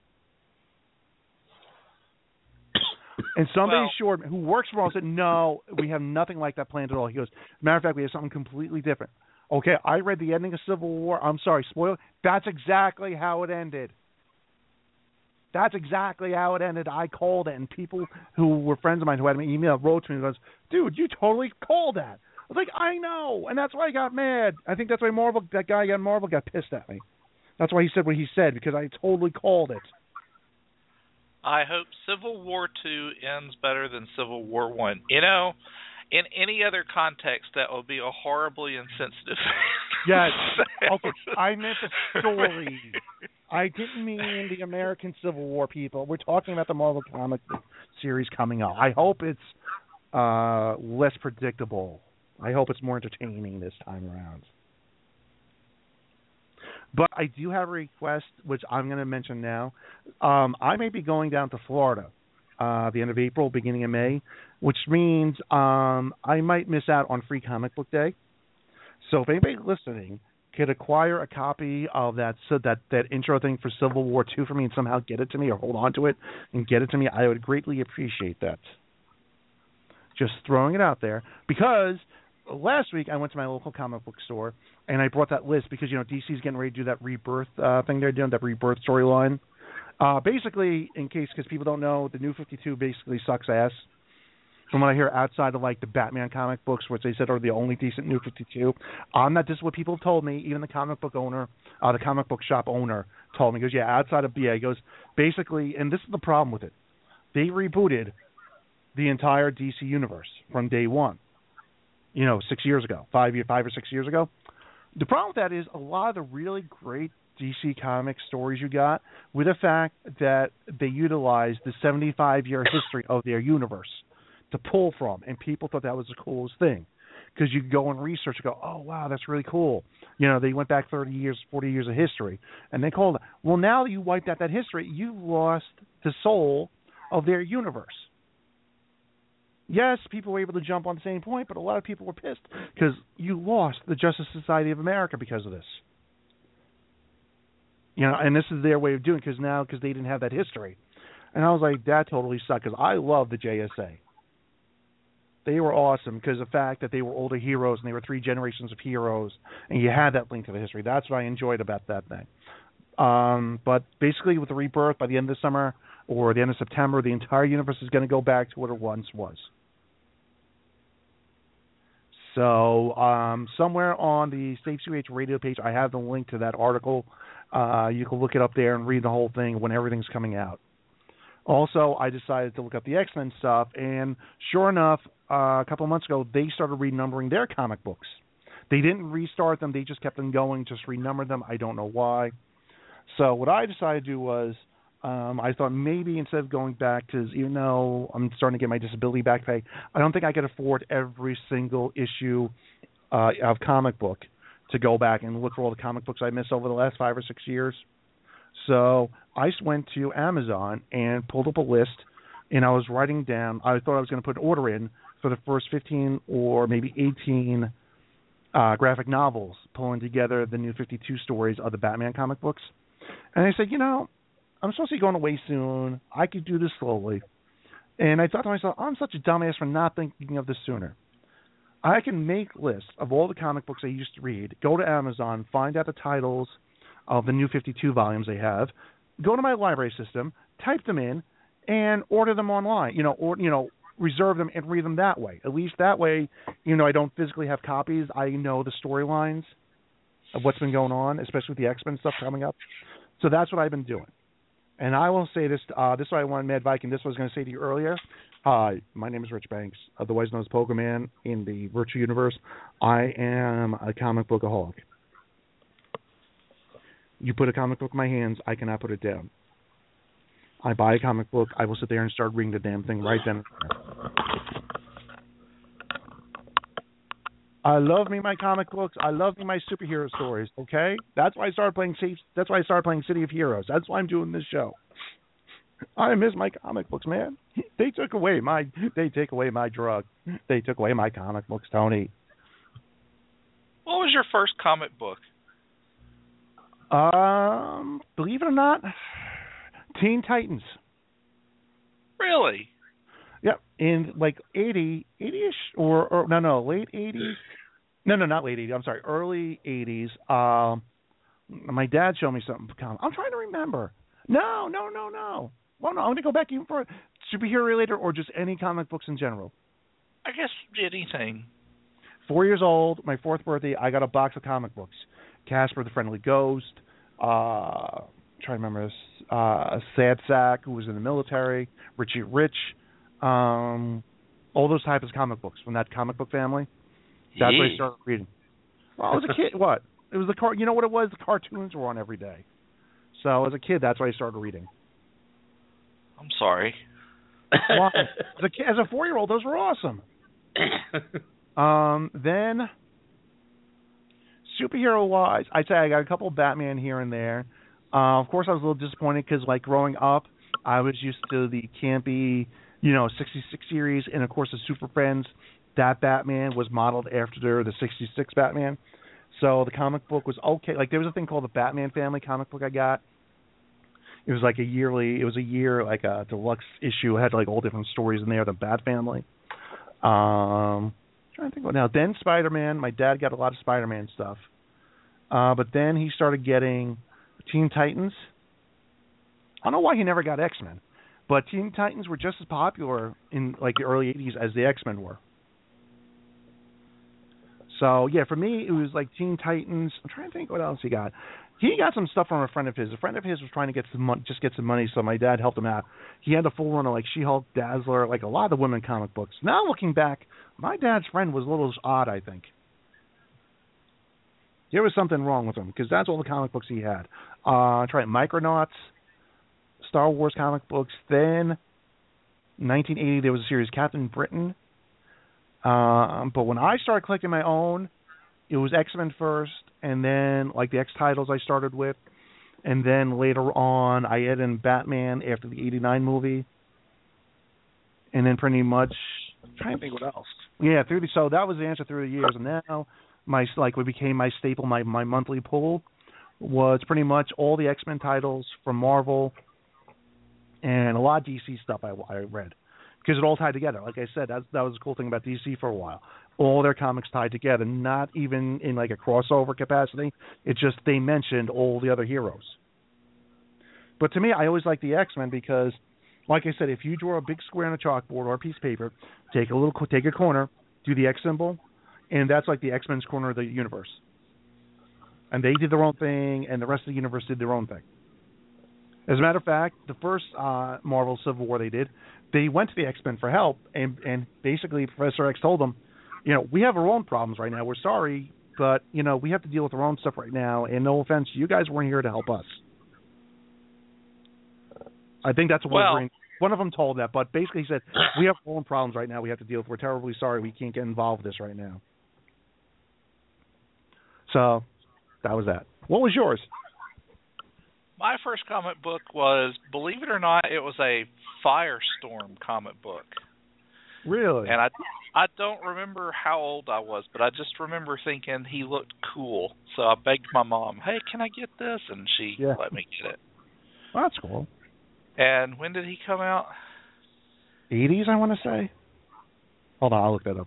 Speaker 1: And somebody assured me, who works for us, said, no, we have nothing like that planned at all. He goes, matter of fact, we have something completely different. Okay, I read the ending of Civil War. I'm sorry, spoiler. That's exactly how it ended. That's exactly how it ended. I called it, and people who were friends of mine who had an email wrote to me and goes, dude, you totally called that. I was like, I know, and that's why I got mad. I think that's why that guy at Marvel got pissed at me. That's why he said what he said, because I totally called it.
Speaker 2: I hope Civil War 2 ends better than Civil War 1. In any other context, that would be a horribly insensitive.
Speaker 1: Yes. Okay. I meant the story. I didn't mean the American Civil War people. We're talking about the Marvel comic series coming out. I hope it's less predictable. I hope it's more entertaining this time around. But I do have a request, which I'm going to mention now. I may be going down to Florida the end of April, beginning of May, which means I might miss out on Free Comic Book Day. So if anybody listening could acquire a copy of that intro thing for Civil War 2 for me and somehow get it to me or hold on to it and get it to me, I would greatly appreciate that. Just throwing it out there. Because last week I went to my local comic book store and I brought that list because, DC's getting ready to do that Rebirth thing they're doing, that Rebirth storyline. Basically, because people don't know, the New 52 basically sucks ass. From what I hear outside of the Batman comic books, which they said are the only decent New 52, this is what people have told me. Even the comic book owner, the comic book shop owner, told me. He goes, yeah, outside of he goes, basically, and this is the problem with it. They rebooted the entire DC universe from day one. 6 years ago, 5 or 6 years ago. The problem with that is a lot of the really great DC comic stories you got with the fact that they utilized the 75-year history of their universe to pull from, and people thought that was the coolest thing because you could go and research and go, oh, wow, that's really cool. They went back 30 years, 40 years of history, and they called it. Well, now that you wiped out that history, you've lost the soul of their universe. Yes, people were able to jump on the same point, but a lot of people were pissed because you lost the Justice Society of America because of this. And this is their way of doing it because they didn't have that history. And I was like, that totally sucked because I love the JSA. They were awesome because of the fact that they were older heroes and they were 3 generations of heroes, and you had that link to the history. That's what I enjoyed about that thing. But basically with the Rebirth, by the end of the summer or the end of September, the entire universe is going to go back to what it once was. So somewhere on the Safe CH radio page, I have the link to that article. You can look it up there and read the whole thing when everything's coming out. Also, I decided to look up the X-Men stuff, and sure enough, a couple of months ago, they started renumbering their comic books. They didn't restart them; they just kept them going, just renumbered them. I don't know why. So what I decided to do was, I thought maybe instead of going back, because even though I'm starting to get my disability back pay, I don't think I could afford every single issue of comic book to go back and look for all the comic books I missed over the last 5 or 6 years. So I went to Amazon and pulled up a list, and I was writing down, I thought I was going to put an order in for the first 15 or maybe 18 graphic novels, pulling together the new 52 stories of the Batman comic books. And I said, I'm supposed to be going away soon. I could do this slowly. And I thought to myself, I'm such a dumbass for not thinking of this sooner. I can make lists of all the comic books I used to read, go to Amazon, find out the titles of the new 52 volumes they have, go to my library system, type them in, and order them online. Or reserve them and read them that way. At least that way, I don't physically have copies. I know the storylines of what's been going on, especially with the X-Men stuff coming up. So that's what I've been doing. And I will say this, this is what I wanted Mad Viking, this is what I was going to say to you earlier. Hi, my name is Rich Banks, otherwise known as Pokemon in the virtual universe. I am a comic bookaholic. You put a comic book in my hands, I cannot put it down. I buy a comic book, I will sit there and start reading the damn thing right then and there. I love me my comic books. I love me my superhero stories. Okay, that's why I started playing. That's why I started playing City of Heroes. That's why I'm doing this show. I miss my comic books, man. They take away my drug. They took away my comic books, Tony.
Speaker 2: What was your first comic book?
Speaker 1: Believe it or not, Teen Titans.
Speaker 2: Really?
Speaker 1: Yep, in like 80-ish, or no, late 80s. No, not late 80s. I'm sorry, early 80s. My dad showed me something. I'm trying to remember. No. Well, no, I'm going to go back even for superhero related or just any comic books in general.
Speaker 2: I guess anything.
Speaker 1: 4 years old, my 4th birthday, I got a box of comic books. Casper the Friendly Ghost. Trying to remember this. Sad Sack, who was in the military. Richie Rich. All those types of comic books from that comic book family. That's what I started reading. Well, I was a kid. What? It was you know what it was? The cartoons were on every day. So as a kid, that's what I started reading.
Speaker 2: I'm sorry.
Speaker 1: Well, as a 4-year-old, those were awesome. Then, superhero-wise, I'd say I got a couple of Batman here and there. Of course, I was a little disappointed because, like, growing up, I was used to the campy, 66 series, and, of course, the Super Friends. That Batman was modeled after the 66 Batman. So the comic book was okay. Like, there was a thing called the Batman Family comic book I got. It was like a year, like a deluxe issue. It had like all different stories in there, the Bat Family. Trying to think what now. Then Spider-Man. My dad got a lot of Spider-Man stuff. But then he started getting Teen Titans. I don't know why he never got X-Men. But Teen Titans were just as popular in like the early 80s as the X-Men were. So, yeah, for me, it was like Teen Titans. I'm trying to think what else he got. He got some stuff from a friend of his. A friend of his was trying to get some money, so my dad helped him out. He had a full run of like She-Hulk, Dazzler, like a lot of the women comic books. Now looking back, my dad's friend was a little odd, I think. There was something wrong with him because that's all the comic books he had. I tried Micronauts, Star Wars comic books. Then, 1980, there was a series Captain Britain. But when I started collecting my own, it was X-Men first, and then like the X titles I started with, and then later on I added in Batman after the '89 movie, and then pretty much I'm trying to think what else. Yeah, so that was the answer through the years, and now what became my staple, my monthly pull was pretty much all the X-Men titles from Marvel, and a lot of DC stuff I read. Because it all tied together. Like I said, that was the cool thing about DC for a while. All their comics tied together, not even in like a crossover capacity. It's just they mentioned all the other heroes. But to me, I always like the X-Men because, like I said, if you draw a big square on a chalkboard or a piece of paper, take a corner, do the X symbol, and that's like the X-Men's corner of the universe. And they did their own thing, and the rest of the universe did their own thing. As a matter of fact, the first Marvel Civil War they went to the X-Men for help, and basically Professor X told them, we have our own problems right now. We're sorry, but, we have to deal with our own stuff right now, and no offense, you guys weren't here to help us. I think that's Wolverine. One of them told that, but basically he said, we have our own problems right now we have to deal with. We're terribly sorry. We can't get involved with this right now. So, that was that. What was yours?
Speaker 2: My first comic book was, believe it or not, it was a Firestorm comic book.
Speaker 1: Really?
Speaker 2: And I don't remember how old I was, but I just remember thinking he looked cool. So I begged my mom, hey, can I get this? And she let me get it.
Speaker 1: Well, that's cool.
Speaker 2: And when did he come out?
Speaker 1: 80s, I want to say. Hold on, I'll look that up.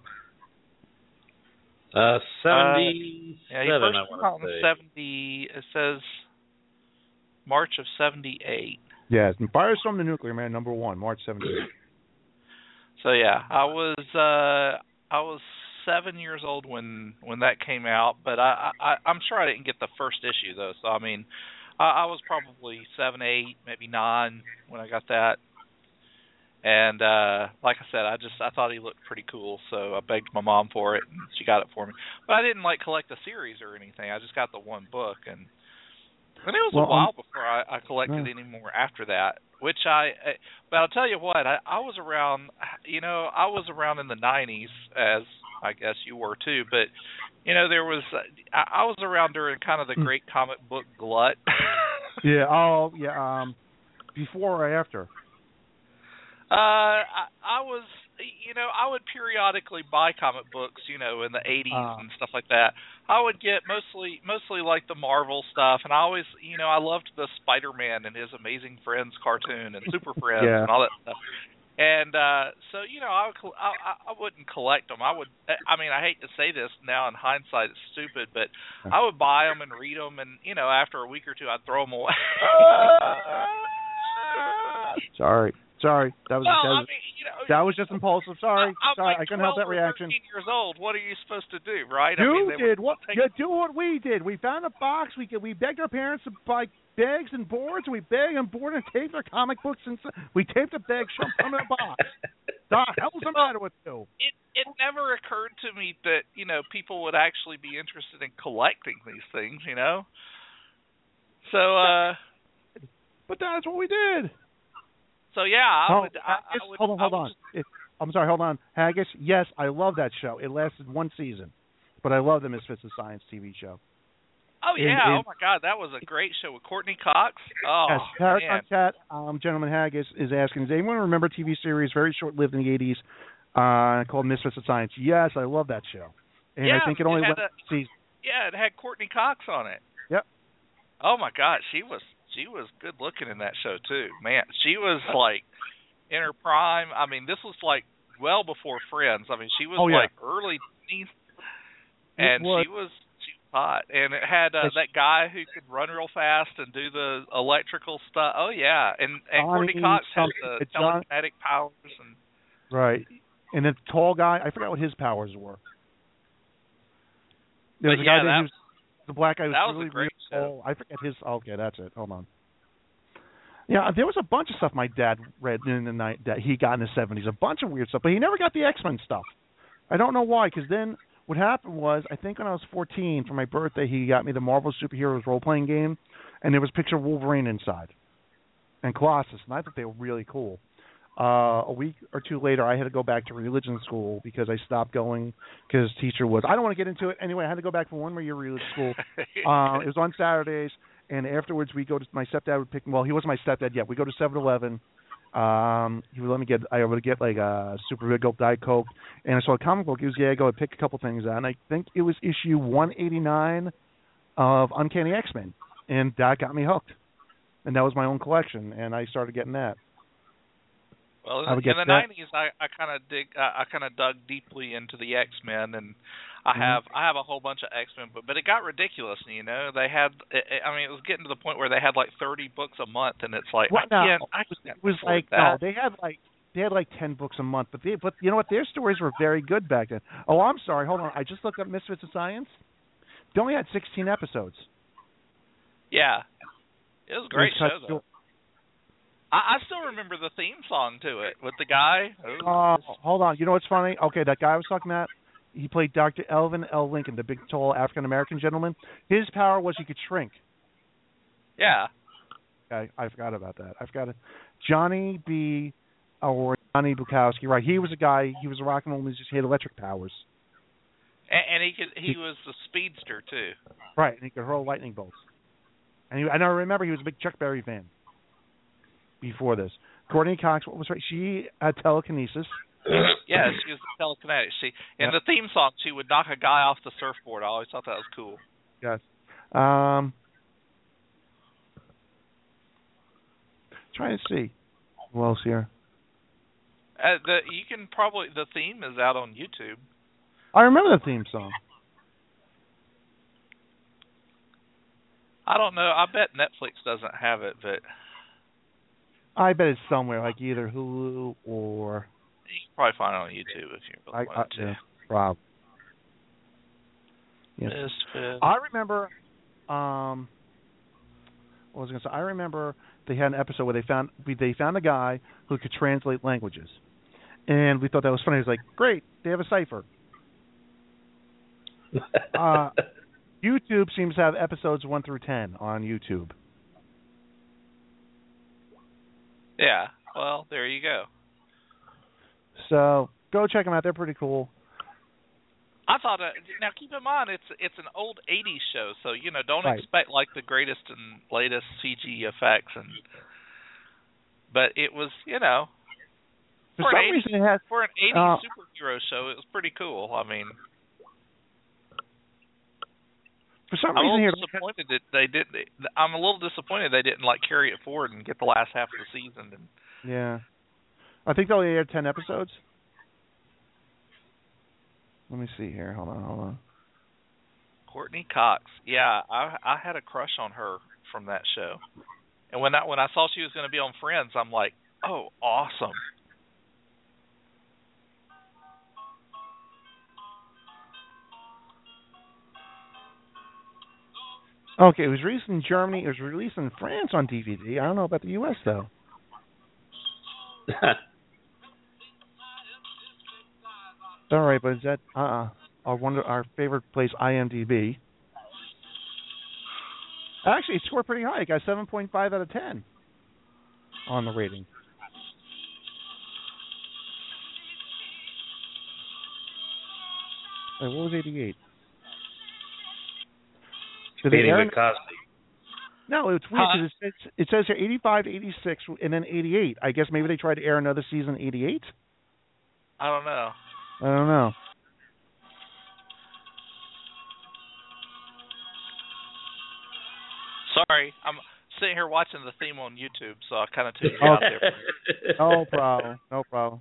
Speaker 5: 77,
Speaker 2: yeah, he first came out in 70, it says March of 78.
Speaker 1: Yeah, Firestorm the Nuclear Man, #1, March 78.
Speaker 2: So yeah, I was 7 years old when that came out, but I'm sure I didn't get the first issue though. So I mean, I was probably 7, 8, maybe 9 when I got that. And like I said, I thought he looked pretty cool, so I begged my mom for it, and she got it for me. But I didn't collect the series or anything. I just got the one book, and it was a while before I collected any more after that. But I'll tell you what, I was around, I was around in the 90s, as I guess you were too. But there was, I was around during kind of the great comic book glut.
Speaker 1: Yeah. Oh, yeah. Before or after?
Speaker 2: I was, I would periodically buy comic books, in the 80s and stuff like that. I would get mostly like the Marvel stuff, and I always, I loved the Spider-Man and his Amazing Friends cartoon and Super Friends and all that stuff. And so, I wouldn't collect them. I hate to say this now in hindsight, it's stupid, but I would buy them and read them, and after a week or two, I'd throw them away.
Speaker 1: Sorry, that was just impulsive. Sorry, I couldn't help that reaction.
Speaker 2: 13 years old. What are you supposed to do, right?
Speaker 1: You do what we did. We found a box. We begged our parents to buy bags and boards. We begged and boarded and taped their comic books, and we taped a bag, shoved them in a box. The hell was the matter with you?
Speaker 2: It never occurred to me that people would actually be interested in collecting these things. So.
Speaker 1: But that's what we did.
Speaker 2: So yeah, I would.
Speaker 1: Hold on. I'm sorry. Hold on, Haggis. Yes, I love that show. It lasted one season, but I love the Misfits of Science TV show.
Speaker 2: Oh yeah! Oh my God, that was a great show with Courtney Cox. Oh
Speaker 1: yes,
Speaker 2: man.
Speaker 1: Chat, Gentleman Haggis is asking, does anyone remember a TV series very short-lived in the 80s called Misfits of Science? Yes, I love that show. And I think it only went season.
Speaker 2: Yeah, it had Courtney Cox on it.
Speaker 1: Yep.
Speaker 2: Oh my God, she was good looking in that show too. Man, she was in her prime. I mean, this was well before Friends. I mean, she was early 20s, and she was hot. And it had that guy who could run real fast and do the electrical stuff. Oh yeah, and Courtney Cox has the telekinetic powers and
Speaker 1: right. And the tall guy, I forgot what his powers were. There was a guy the black guy was really tall. I forget his. Okay, that's it. Hold on. Yeah, there was a bunch of stuff my dad read in the night that he got in the 70s. A bunch of weird stuff, but he never got the X-Men stuff. I don't know why. Because then what happened was, I think when I was 14 for my birthday, he got me the Marvel Superheroes role-playing game, and there was a picture of Wolverine inside and Colossus, and I thought they were really cool. A week or two later, I had to go back to religion school because I stopped going because teacher was. I don't want to get into it. Anyway, I had to go back for 1 more year of religion school. It was on Saturdays, and afterwards we go to my stepdad would pick. Well, he wasn't my stepdad yet. We go to 7-Eleven. He would let me get. I would get a Super Big Gulp Diet Coke, and I saw a comic book. He was go and pick a couple things out, and I think it was issue 189 of Uncanny X-Men, and that got me hooked. And that was my own collection, and I started getting that.
Speaker 2: Well, in the 90s, I kind of dug deeply into the X-Men, and I have a whole bunch of X-Men, but it got ridiculous. They had, it was getting to the point where they had 30 books a month, and it's like, they had 10 books a month, but you know what? Their stories were very good back then. Oh, I'm sorry. Hold on. I just looked up Misfits of Science. They only had 16 episodes. Yeah, it was a great show though. I still remember the theme song to it with the guy.
Speaker 1: Hold on. You know what's funny? Okay, that guy I was talking about, he played Dr. Elvin L. Lincoln, the big, tall African-American gentleman. His power was he could shrink.
Speaker 2: Yeah.
Speaker 1: Okay, I forgot about that. I forgot it. Johnny Bukowski, right? He was a guy. He was a rock and roll musician. He had electric powers.
Speaker 2: And he was a speedster too.
Speaker 1: Right, and he could hurl lightning bolts. And I remember he was a big Chuck Berry fan. Before this, Courtney Cox, what was right? She had telekinesis.
Speaker 2: Yeah, she was telekinetic. In the theme song, she would knock a guy off the surfboard. I always thought that was cool.
Speaker 1: Yes. Trying to see who else here.
Speaker 2: The theme is out on YouTube.
Speaker 1: I remember the theme song.
Speaker 2: I don't know. I bet Netflix doesn't have it, but
Speaker 1: I bet it's somewhere, like either Hulu or...
Speaker 2: You can probably find it on YouTube if you really want to.
Speaker 1: Yeah, probably. Yes. I remember... what was I going to say? I remember they had an episode where they found a guy who could translate languages. And we thought that was funny. It was like, great, they have a cipher. YouTube seems to have episodes 1 through 10 on YouTube.
Speaker 2: Yeah, well, there you go.
Speaker 1: So go check them out; they're pretty cool.
Speaker 2: I thought. Now, keep in mind, it's an old '80s show, so don't expect like the greatest and latest CG effects, but it was,
Speaker 1: for some reason it has
Speaker 2: for an '80s superhero show, it was pretty cool. I mean,
Speaker 1: for some reason
Speaker 2: I'm a little disappointed they didn't carry it forward and get the last half of the season.
Speaker 1: Yeah, I think they only aired 10 episodes. Let me see here. Hold on.
Speaker 2: Courtney Cox. Yeah, I had a crush on her from that show, and when I saw she was going to be on Friends, I'm like, oh, awesome.
Speaker 1: Okay, it was released in Germany. It was released in France on DVD. I don't know about the U.S., though. All right, but is that our favorite place, IMDb? Actually, it scored pretty high. It got 7.5 out of 10 on the rating. Wait, what was 88?
Speaker 5: Beating with Cosby.
Speaker 1: No, it's weird because it says here 85, 86, and then 88. I guess maybe they tried to air another season 88?
Speaker 2: I don't know. Sorry, I'm sitting here watching the theme on YouTube, so I kind of took you out there.
Speaker 1: No problem.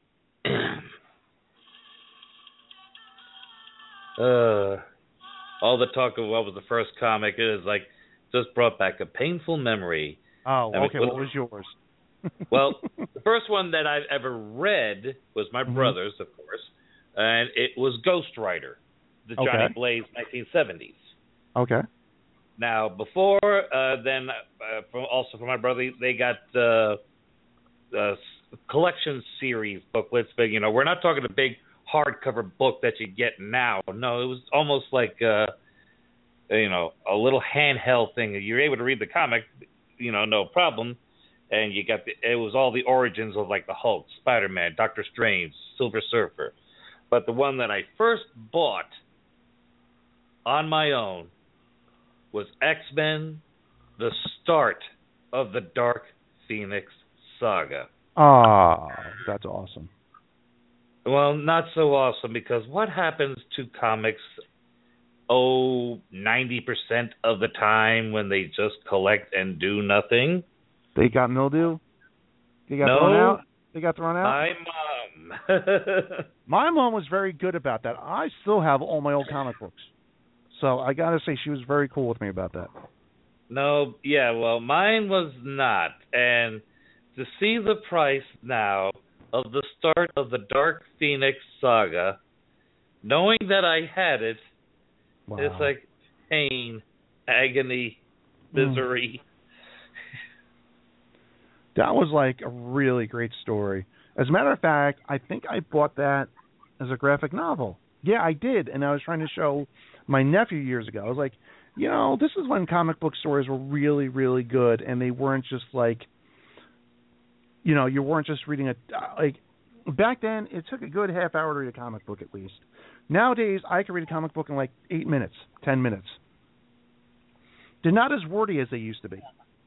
Speaker 5: All the talk of what was the first comic is just brought back a painful memory.
Speaker 1: Oh, okay. What was yours?
Speaker 5: Well, the first one that I've ever read was my brother's, of course, and it was Ghost Rider, the Johnny Blaze 1970s.
Speaker 1: Okay.
Speaker 5: Now, before then, also for my brother, they got collection series booklets, but we're not talking a big hardcover book that you get now. No, it was almost like a little handheld thing. You're able to read the comic, no problem. And you got it was all the origins of the Hulk, Spider-Man, Doctor Strange, Silver Surfer. But the one that I first bought on my own was X-Men, the start of the Dark Phoenix saga.
Speaker 1: Oh, that's awesome.
Speaker 5: Well, not so awesome, because what happens to comics 90% of the time when they just collect and do nothing?
Speaker 1: They got mildew? They got thrown out? They got thrown out?
Speaker 5: My mom.
Speaker 1: My mom was very good about that. I still have all my old comic books. So I got to say she was very cool with me about that.
Speaker 5: No, yeah, well, mine was not. And to see the price now of the start of the Dark Phoenix saga, knowing that I had it, it's like pain, agony, misery.
Speaker 1: That was like a really great story. As a matter of fact, I think I bought that as a graphic novel. Yeah, I did, and I was trying to show my nephew years ago. I was like, this is when comic book stories were really, really good, and they weren't just like, you weren't just reading back then, it took a good half hour to read a comic book at least. Nowadays, I can read a comic book in like 8 minutes, 10 minutes. They're not as wordy as they used to be.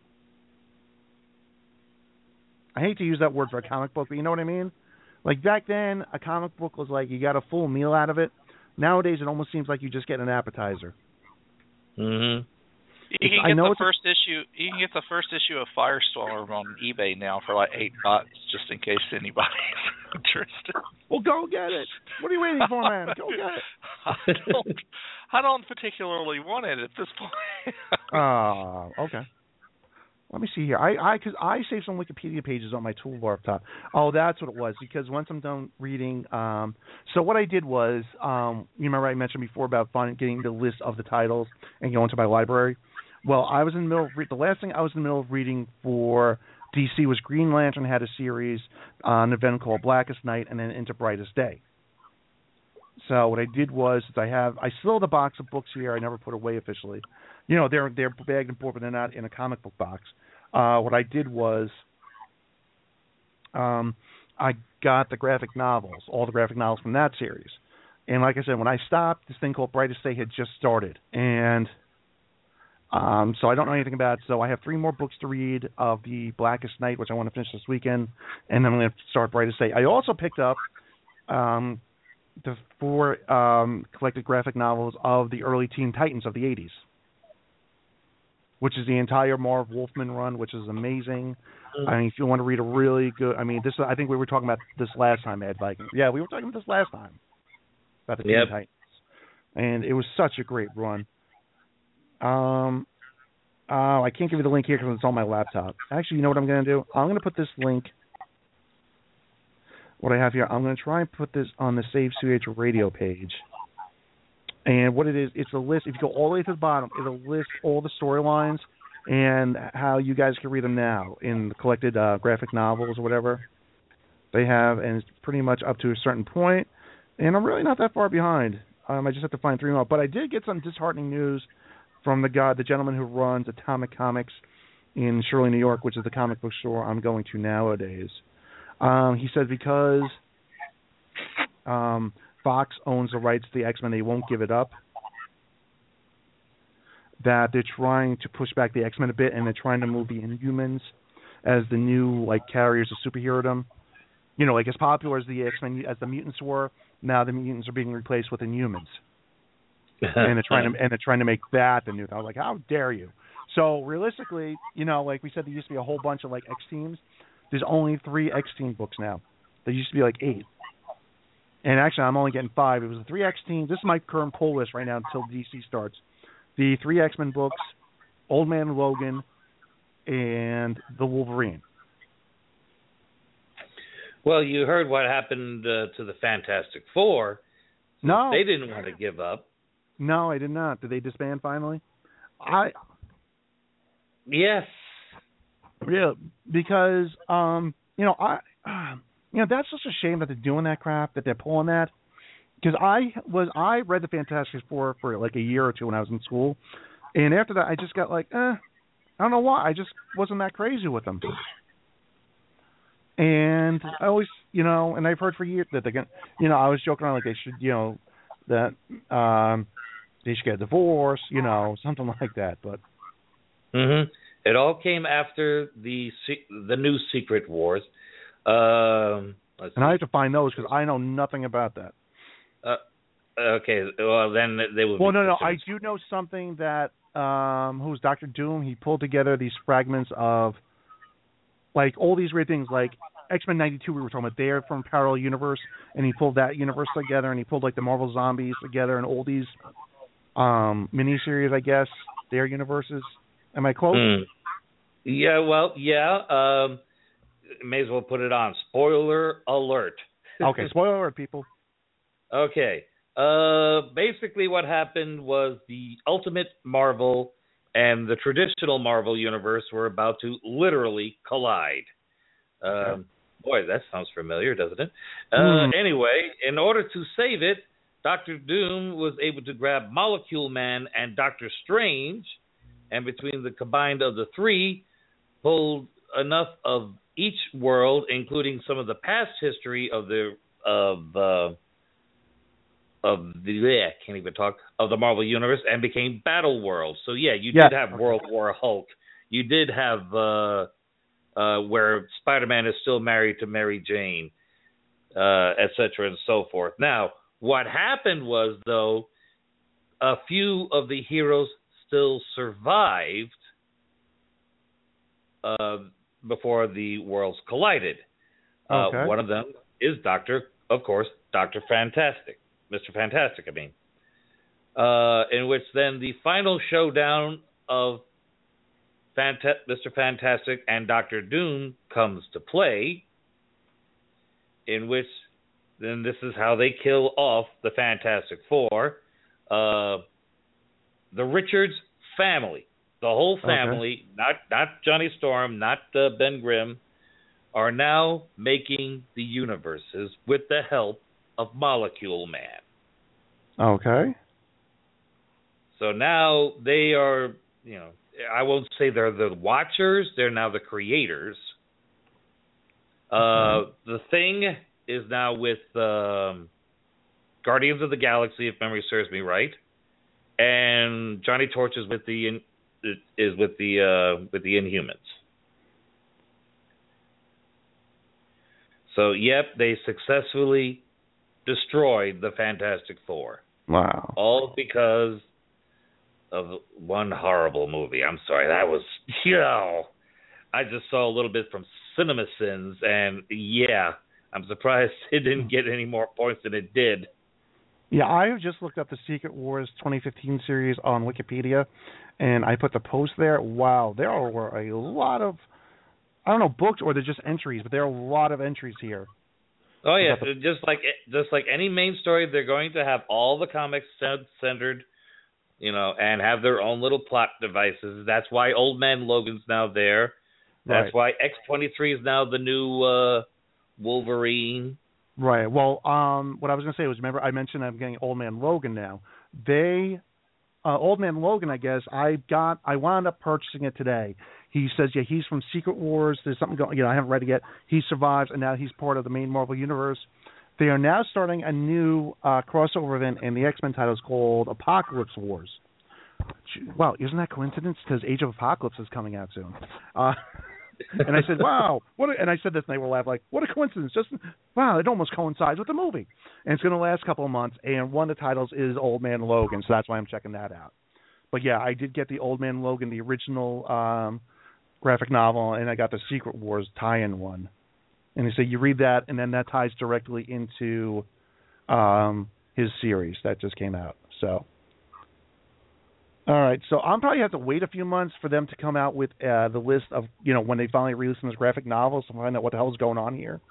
Speaker 1: I hate to use that word for a comic book, but you know what I mean? Like back then, a comic book was like you got a full meal out of it. Nowadays, it almost seems like you just get an appetizer.
Speaker 5: Mm-hmm.
Speaker 2: You can get the first issue. You can get the first issue of Firestorm on eBay now for like $8, just in case anybody's interested.
Speaker 1: Well, go get it. What are you waiting for, man? Go get it.
Speaker 2: I don't particularly want it at this point.
Speaker 1: Okay. Let me see here. Because I saved some Wikipedia pages on my toolbar up top. Oh, that's what it was. Because once I'm done reading, so what I did was, you remember I mentioned before about getting the list of the titles and going to my library. Well, I was in the middle of the last thing I was in the middle of reading for DC was Green Lantern had a series on an event called Blackest Night and then Into Brightest Day. So what I did was I still have the box of books here. I never put away officially. They're bagged and board, but they're not in a comic book box. What I did was I got the graphic novels, all the graphic novels from that series. And like I said, when I stopped, this thing called Brightest Day had just started. And so I don't know anything about it. So I have 3 more books to read of the Blackest Night, which I want to finish this weekend. And then I'm going to start Brightest Day. I also picked up the 4 collected graphic novels of the early Teen Titans of the 80s. Which is the entire Marv Wolfman run, which is amazing. I mean, if you want to read a really good, I think we were talking about this last time, Ed Viking. Yeah, we were talking about this last time about the Teen Titans, and it was such a great run. I can't give you the link here because it's on my laptop. Actually, you know what I'm going to do? I'm going to put this link. What I have here, I'm going to try and put this on the Save CH Radio page. And what it is, it's a list. If you go all the way to the bottom, it'll list all the storylines and how you guys can read them now in the collected graphic novels or whatever they have. And it's pretty much up to a certain point. And I'm really not that far behind. I just have to find 3 more. But I did get some disheartening news from the gentleman who runs Atomic Comics in Shirley, New York, which is the comic book store I'm going to nowadays. He said because Fox owns the rights to the X-Men, they won't give it up. That they're trying to push back the X-Men a bit, and they're trying to move the Inhumans as the new carriers of superherodom. As popular as the X-Men, as the mutants were, now the mutants are being replaced with Inhumans, and they're trying to make that the new. I was like, how dare you? So realistically, like we said, there used to be a whole bunch of X teams. There's only 3 X team books now. There used to be 8. And actually, I'm only getting 5. It was the 3 X teams. This is my current pull list right now until DC starts. The 3 X-Men books, Old Man Logan, and the Wolverine.
Speaker 5: Well, you heard what happened to the Fantastic Four.
Speaker 1: No.
Speaker 5: They didn't want to give up.
Speaker 1: No, I did not. Did they disband finally?
Speaker 5: Yes.
Speaker 1: Yeah, because, that's such a shame that they're doing that crap, that they're pulling that. Because I read the Fantastic Four for a year or 2 when I was in school, and after that I just got I don't know why, I just wasn't that crazy with them. And I always, and I've heard for years that they're gonna, I was joking around they should, that they should get a divorce, something like that. But
Speaker 5: it all came after the new Secret Wars. And
Speaker 1: I have to find those because I know nothing about that.
Speaker 5: Okay, well then they will.
Speaker 1: Well, no, I do know something that who's Dr. Doom? He pulled together these fragments of all these weird things, like X-Men '92. We were talking about they're from parallel universe, and he pulled that universe together, and he pulled the Marvel Zombies together, and all these miniseries, I guess, their universes. Am I close?
Speaker 5: Yeah. Well, yeah. May as well put it on. Spoiler alert.
Speaker 1: Okay, spoiler alert, people.
Speaker 5: Okay. Basically what happened was the Ultimate Marvel and the traditional Marvel universe were about to literally collide. Boy, that sounds familiar, doesn't it? Anyway, in order to save it, Dr. Doom was able to grab Molecule Man and Dr. Strange, and between the combined of the three, pulled enough of each world, including some of the past history of the Marvel Universe, and became Battle World. So yeah, you did have World War Hulk. You did have where Spider-Man is still married to Mary Jane, etc. and so forth. Now, what happened was, though, a few of the heroes still survived before the worlds collided. One of them is Dr. Fantastic. Mr. Fantastic, I mean. In which then the final showdown of Mr. Fantastic and Dr. Doom comes to play, in which then this is how they kill off the Fantastic Four. The Richards family, the whole family, not Johnny Storm, not Ben Grimm, are now making the universes with the help of Molecule Man.
Speaker 1: Okay.
Speaker 5: So now they are, I won't say they're the watchers, they're now the creators. The Thing is now with Guardians of the Galaxy, if memory serves me right, and Johnny Torch is with the Inhumans. So, yep, they successfully destroyed the Fantastic Four.
Speaker 1: Wow.
Speaker 5: All because of one horrible movie. I'm sorry, that was, I just saw a little bit from CinemaSins, and I'm surprised it didn't get any more points than it did.
Speaker 1: Yeah, I just looked up the Secret Wars 2015 series on Wikipedia, and I put the post there. Wow, there were a lot of, I don't know, books or they're just entries, but there are a lot of entries here.
Speaker 5: Oh yeah, just like any main story, they're going to have all the comics centered, and have their own little plot devices. That's why Old Man Logan's now there. That's why X-23 is now the new Wolverine.
Speaker 1: Right. Well, what I was going to say was, remember I mentioned I'm getting Old Man Logan now. Old Man Logan, I guess, I wound up purchasing it today. He says, he's from Secret Wars. There's something going, I haven't read it yet. He survives, and now he's part of the main Marvel Universe. They are now starting a new crossover event in the X-Men titles called Apocalypse Wars. Wow, isn't that coincidence? Because Age of Apocalypse is coming out soon. And I said, wow. And I said this, and they were laughing, like, what a coincidence. Wow, it almost coincides with the movie. And it's going to last a couple of months, and one of the titles is Old Man Logan, so that's why I'm checking that out. But, yeah, I did get the Old Man Logan, the original graphic novel, and I got the Secret Wars tie-in one. And they say you read that, and then that ties directly into his series that just came out. So, all right. So I'm probably have to wait a few months for them to come out with the list of, when they finally release those graphic novels to find out what the hell is going on here.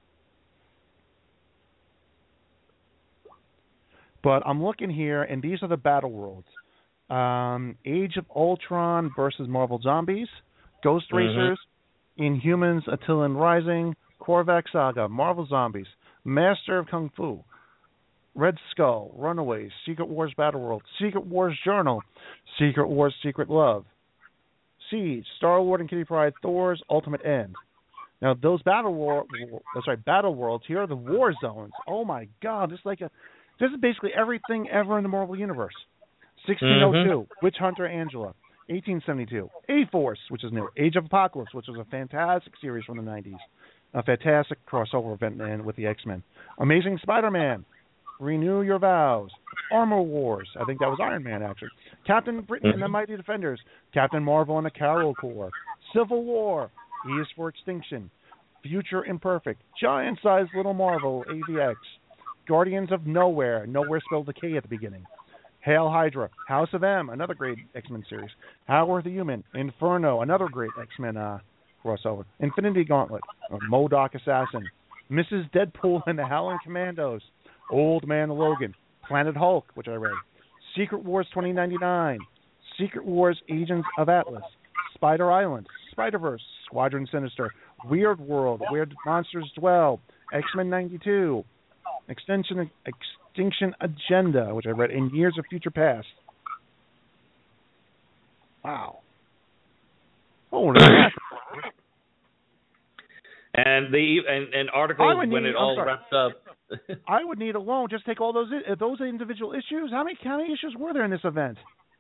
Speaker 1: But I'm looking here, and these are the Battle Worlds. Age of Ultron versus Marvel Zombies, Ghost Racers, Inhumans, Attilan Rising, Korvac Saga, Marvel Zombies, Master of Kung Fu, Red Skull, Runaways, Secret Wars Battle World, Secret Wars Journal, Secret Wars Secret Love, Siege, Star-Lord and Kitty Pryde, Thor's Ultimate End. Now those Battle Worlds, here are the war zones. Oh my God, this is basically everything ever in the Marvel Universe. 1602, Witch Hunter Angela. 1872, A-Force, which is new. Age of Apocalypse, which was a fantastic series from the 90s. A fantastic crossover event with the X-Men. Amazing Spider-Man, Renew Your Vows. Armor Wars, I think that was Iron Man, actually. Captain Britain and the Mighty Defenders. Captain Marvel and the Carol Corps. Civil War, E is for Extinction. Future Imperfect. Giant-Sized Little Marvel, AVX. Guardians of Nowhere, Nowhere spelled decay at the beginning. Hail Hydra, House of M, another great X-Men series. Howard the Human, Inferno, another great X-Men crossover. Infinity Gauntlet, MODOK Assassin, Mrs. Deadpool and the Howling Commandos, Old Man Logan, Planet Hulk, which I read, Secret Wars 2099, Secret Wars Agents of Atlas, Spider Island, Spider-Verse, Squadron Sinister, Weird World, Where Monsters Dwell, X-Men 92, Extinction Agenda, which I read, in Years of Future Past. Wow. Oh,
Speaker 5: and articles when it all wrapped up.
Speaker 1: I would need a loan. Just take all those individual issues. How many issues were there in this event?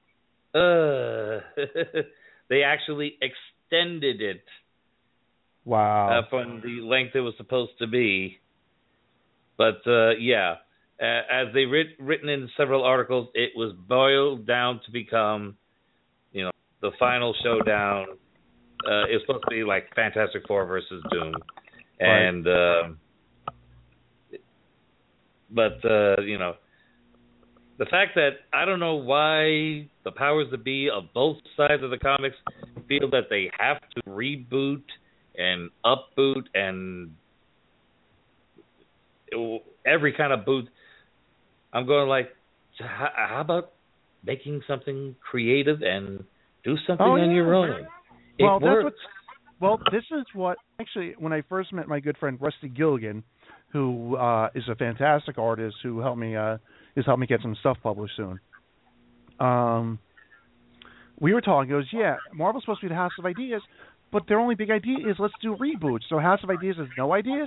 Speaker 5: They actually extended it.
Speaker 1: Wow.
Speaker 5: From the length it was supposed to be. But as they written in several articles, it was boiled down to become, the final showdown. It's supposed to be like Fantastic Four versus Doom,
Speaker 1: right.
Speaker 5: And the fact that I don't know why the powers that be of both sides of the comics feel that they have to reboot and upboot and every kind of boot. I'm going like, how about making something creative and do something on your own?
Speaker 1: Well, this is what actually when I first met my good friend Rusty Gilligan, who is a fantastic artist who helped me get some stuff published soon. We were talking. He goes, yeah, Marvel's supposed to be the House of Ideas, but their only big idea is let's do reboots. So House of Ideas has no ideas.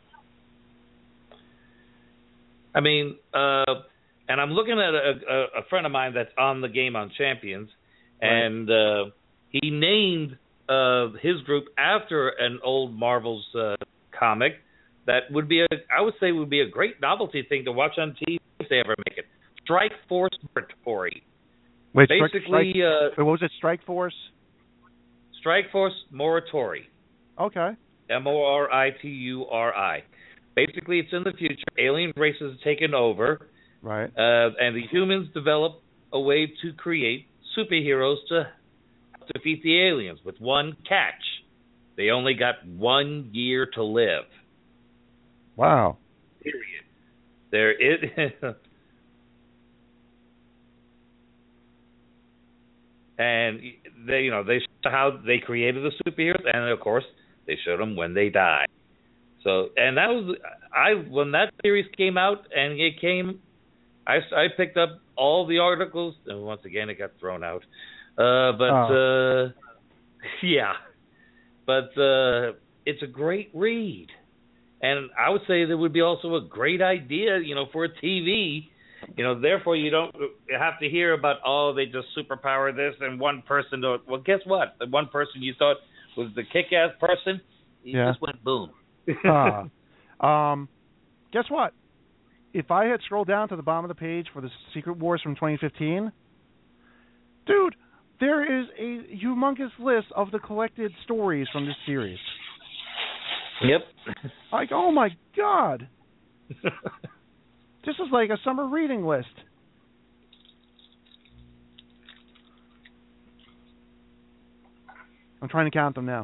Speaker 5: I mean, and I'm looking at a friend of mine that's on the Game on Champions, right. And he named his group after an old Marvel's comic that would be I would say would be a great novelty thing to watch on TV if they ever make it. Strike Force Morituri.
Speaker 1: Wait,
Speaker 5: basically,
Speaker 1: what was it? Strike Force?
Speaker 5: Strike Force Morituri.
Speaker 1: Okay.
Speaker 5: Morituri. Basically, it's in the future. Alien races have taken over.
Speaker 1: Right.
Speaker 5: And the humans develop a way to create superheroes to defeat the aliens with one catch. They only got 1 year to live.
Speaker 1: Wow.
Speaker 5: Period. There is. And they show how they created the superheroes, and of course they showed them when they die. So, and that was when that series came out, and I picked up all the articles, and once again it got thrown out. Yeah, but it's a great read, and I would say that would be also a great idea, for a TV. Therefore you don't have to hear about, they just superpower this and one person. Well, guess what? The one person you thought was the kick-ass person, he just went boom.
Speaker 1: Guess what? If I had scrolled down to the bottom of the page for the Secret Wars from 2015, dude, there is a humongous list of the collected stories from this series.
Speaker 5: Yep.
Speaker 1: Like, oh my God. This is like a summer reading list. I'm trying to count them now.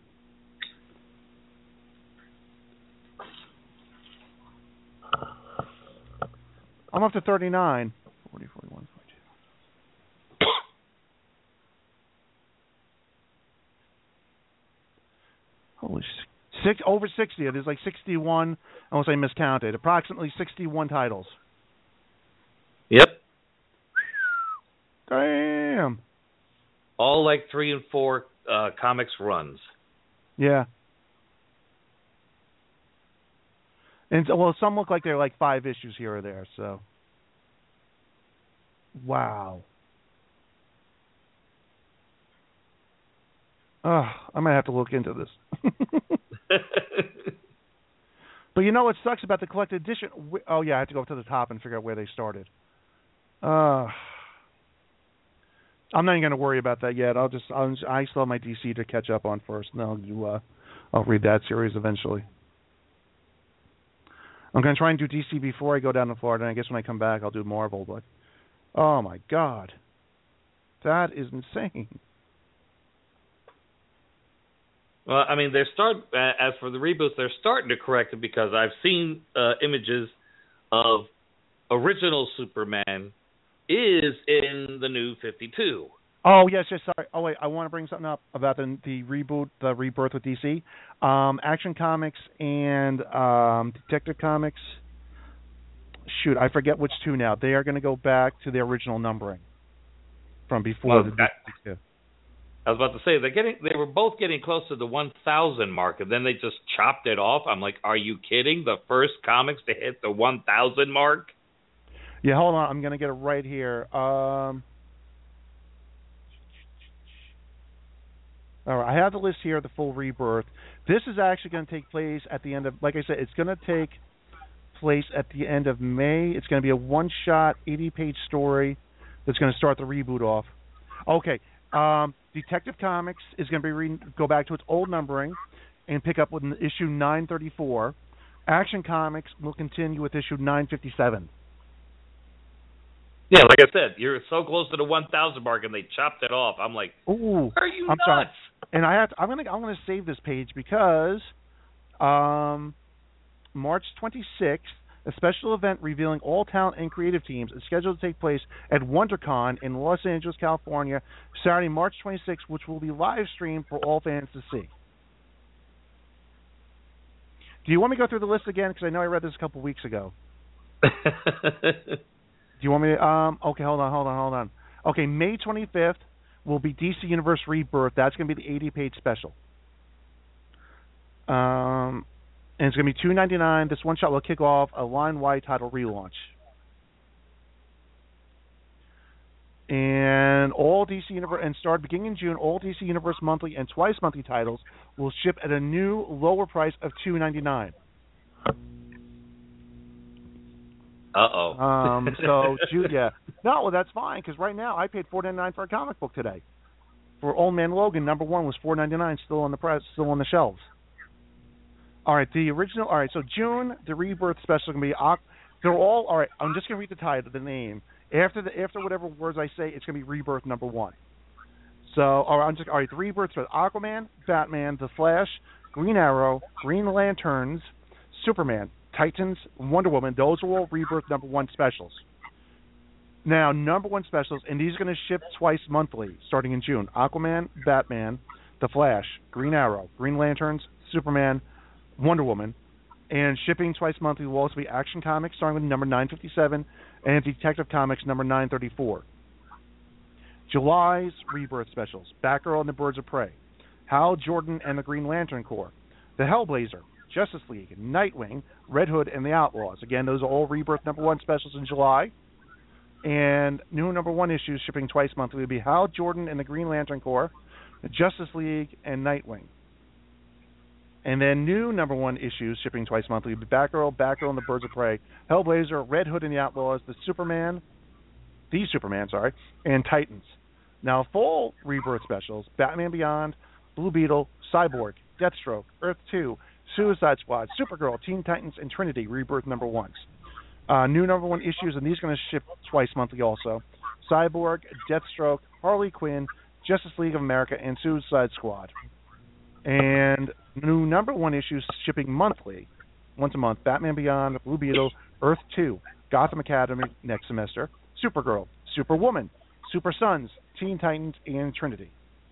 Speaker 1: I'm up to 39. 40, 41, 42. Holy shit. Over 60. There's like 61, unless I miscounted. Approximately 61 titles.
Speaker 5: Yep.
Speaker 1: Damn.
Speaker 5: All like 3 and 4 comics runs.
Speaker 1: Yeah. And some look like they're like 5 issues here or there. So, wow. I might have to look into this. But you know what sucks about the collected edition? Oh yeah, I have to go up to the top and figure out where they started. I'm not even going to worry about that yet. I still have my DC to catch up on first, and I'll read that series eventually. I'm going to try and do DC before I go down to Florida, and I guess when I come back, I'll do Marvel. But, oh, my God. That is insane.
Speaker 5: Well, I mean, as for the reboots, they're starting to correct it because I've seen images of original Superman is in the new 52.
Speaker 1: Oh yes, sorry. Oh wait, I want to bring something up about the reboot, the rebirth with DC, Action Comics and Detective Comics. Shoot, I forget which two now. They are going to go back to their original numbering from before the DC.
Speaker 5: I was about to say they were both getting close to the 1,000 mark, and then they just chopped it off. I'm like, are you kidding? The first comics to hit the 1,000 mark?
Speaker 1: Yeah, hold on. I'm going to get it right here. All right, I have the list here, the full rebirth. This is actually going to take place at the end of, like I said, it's going to take place at the end of May. It's going to be a one-shot, 80-page story that's going to start the reboot off. Okay, Detective Comics is going to go back to its old numbering and pick up with issue 934. Action Comics will continue with issue 957.
Speaker 5: Yeah, like I said, you're so close to the 1,000 mark, and they chopped it off. I'm like,
Speaker 1: ooh,
Speaker 5: are you
Speaker 1: I'm
Speaker 5: nuts?
Speaker 1: sorry. And I'm gonna save this page because March 26th, a special event revealing all talent and creative teams is scheduled to take place at WonderCon in Los Angeles, California, Saturday, March 26th, which will be live streamed for all fans to see. Do you want me to go through the list again? Because I know I read this a couple weeks ago. Do you want me to, okay, hold on. Okay, May 25th will be DC Universe Rebirth. That's going to be the 80-page special. And it's going to be $2.99. This one shot will kick off a line-wide title relaunch. And all DC Universe, and start beginning in June, all DC Universe monthly and twice monthly titles will ship at a new lower price of $2.99. So yeah, no, well that's fine because right now I paid $4.99 for a comic book today. For Old Man Logan, #1 was $4.99, still on the press, still on the shelves. All right, the original. All right, so June, the Rebirth special is gonna be. They're all right. I'm just gonna read the title, the name. After whatever words I say, it's gonna be Rebirth #1. So all right, the Rebirth for Aquaman, Batman, The Flash, Green Arrow, Green Lanterns, Superman, Titans, Wonder Woman. Those are all Rebirth #1 specials. Now, #1 specials, and these are going to ship twice monthly starting in June. Aquaman, Batman, The Flash, Green Arrow, Green Lanterns, Superman, Wonder Woman. And shipping twice monthly will also be Action Comics starting with number 957 and Detective Comics number 934. July's Rebirth specials: Batgirl and the Birds of Prey, Hal Jordan and the Green Lantern Corps, The Hellblazer, Justice League, Nightwing, Red Hood, and the Outlaws. Again, those are all Rebirth #1 specials in July. And new #1 issues shipping twice monthly will be Hal Jordan and the Green Lantern Corps, Justice League, and Nightwing. And then new #1 issues shipping twice monthly will be Batgirl and the Birds of Prey, Hellblazer, Red Hood and the Outlaws, the Superman, and Titans. Now, full Rebirth specials: Batman Beyond, Blue Beetle, Cyborg, Deathstroke, Earth 2, Suicide Squad, Supergirl, Teen Titans, and Trinity Rebirth #1s. New #1 issues, and these are going to ship twice monthly also: Cyborg, Deathstroke, Harley Quinn, Justice League of America, and Suicide Squad. And new #1 issues shipping monthly, once a month: Batman Beyond, Blue Beetle, Earth 2, Gotham Academy next semester, Supergirl, Superwoman, Super Sons, Teen Titans, and Trinity.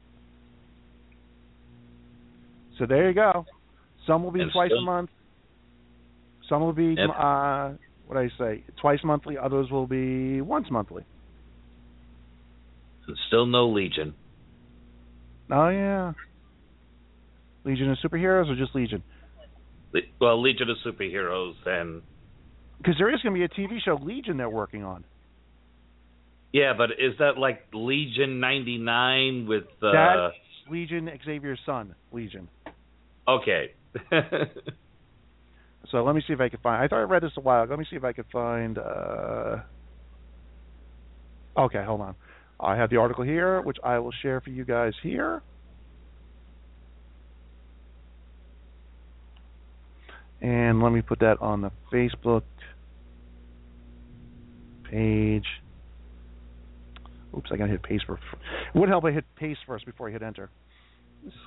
Speaker 1: So there you go. Some will be twice a month. Some will be, twice monthly. Others will be once monthly.
Speaker 5: Still no Legion.
Speaker 1: Oh, yeah. Legion of Superheroes or just Legion?
Speaker 5: Well, Legion of Superheroes and...
Speaker 1: Because there is going to be a TV show, Legion, they're working on.
Speaker 5: Yeah, but is that like Legion 99 with...
Speaker 1: That's Legion, Xavier's son, Legion.
Speaker 5: Okay.
Speaker 1: So let me see if I can find... I thought I read this a while ago. Let me see if I could find... Okay, hold on. I have the article here, which I will share for you guys here. And let me put that on the Facebook page. Oops, I got to hit paste first. It would help I hit paste first before I hit enter. So,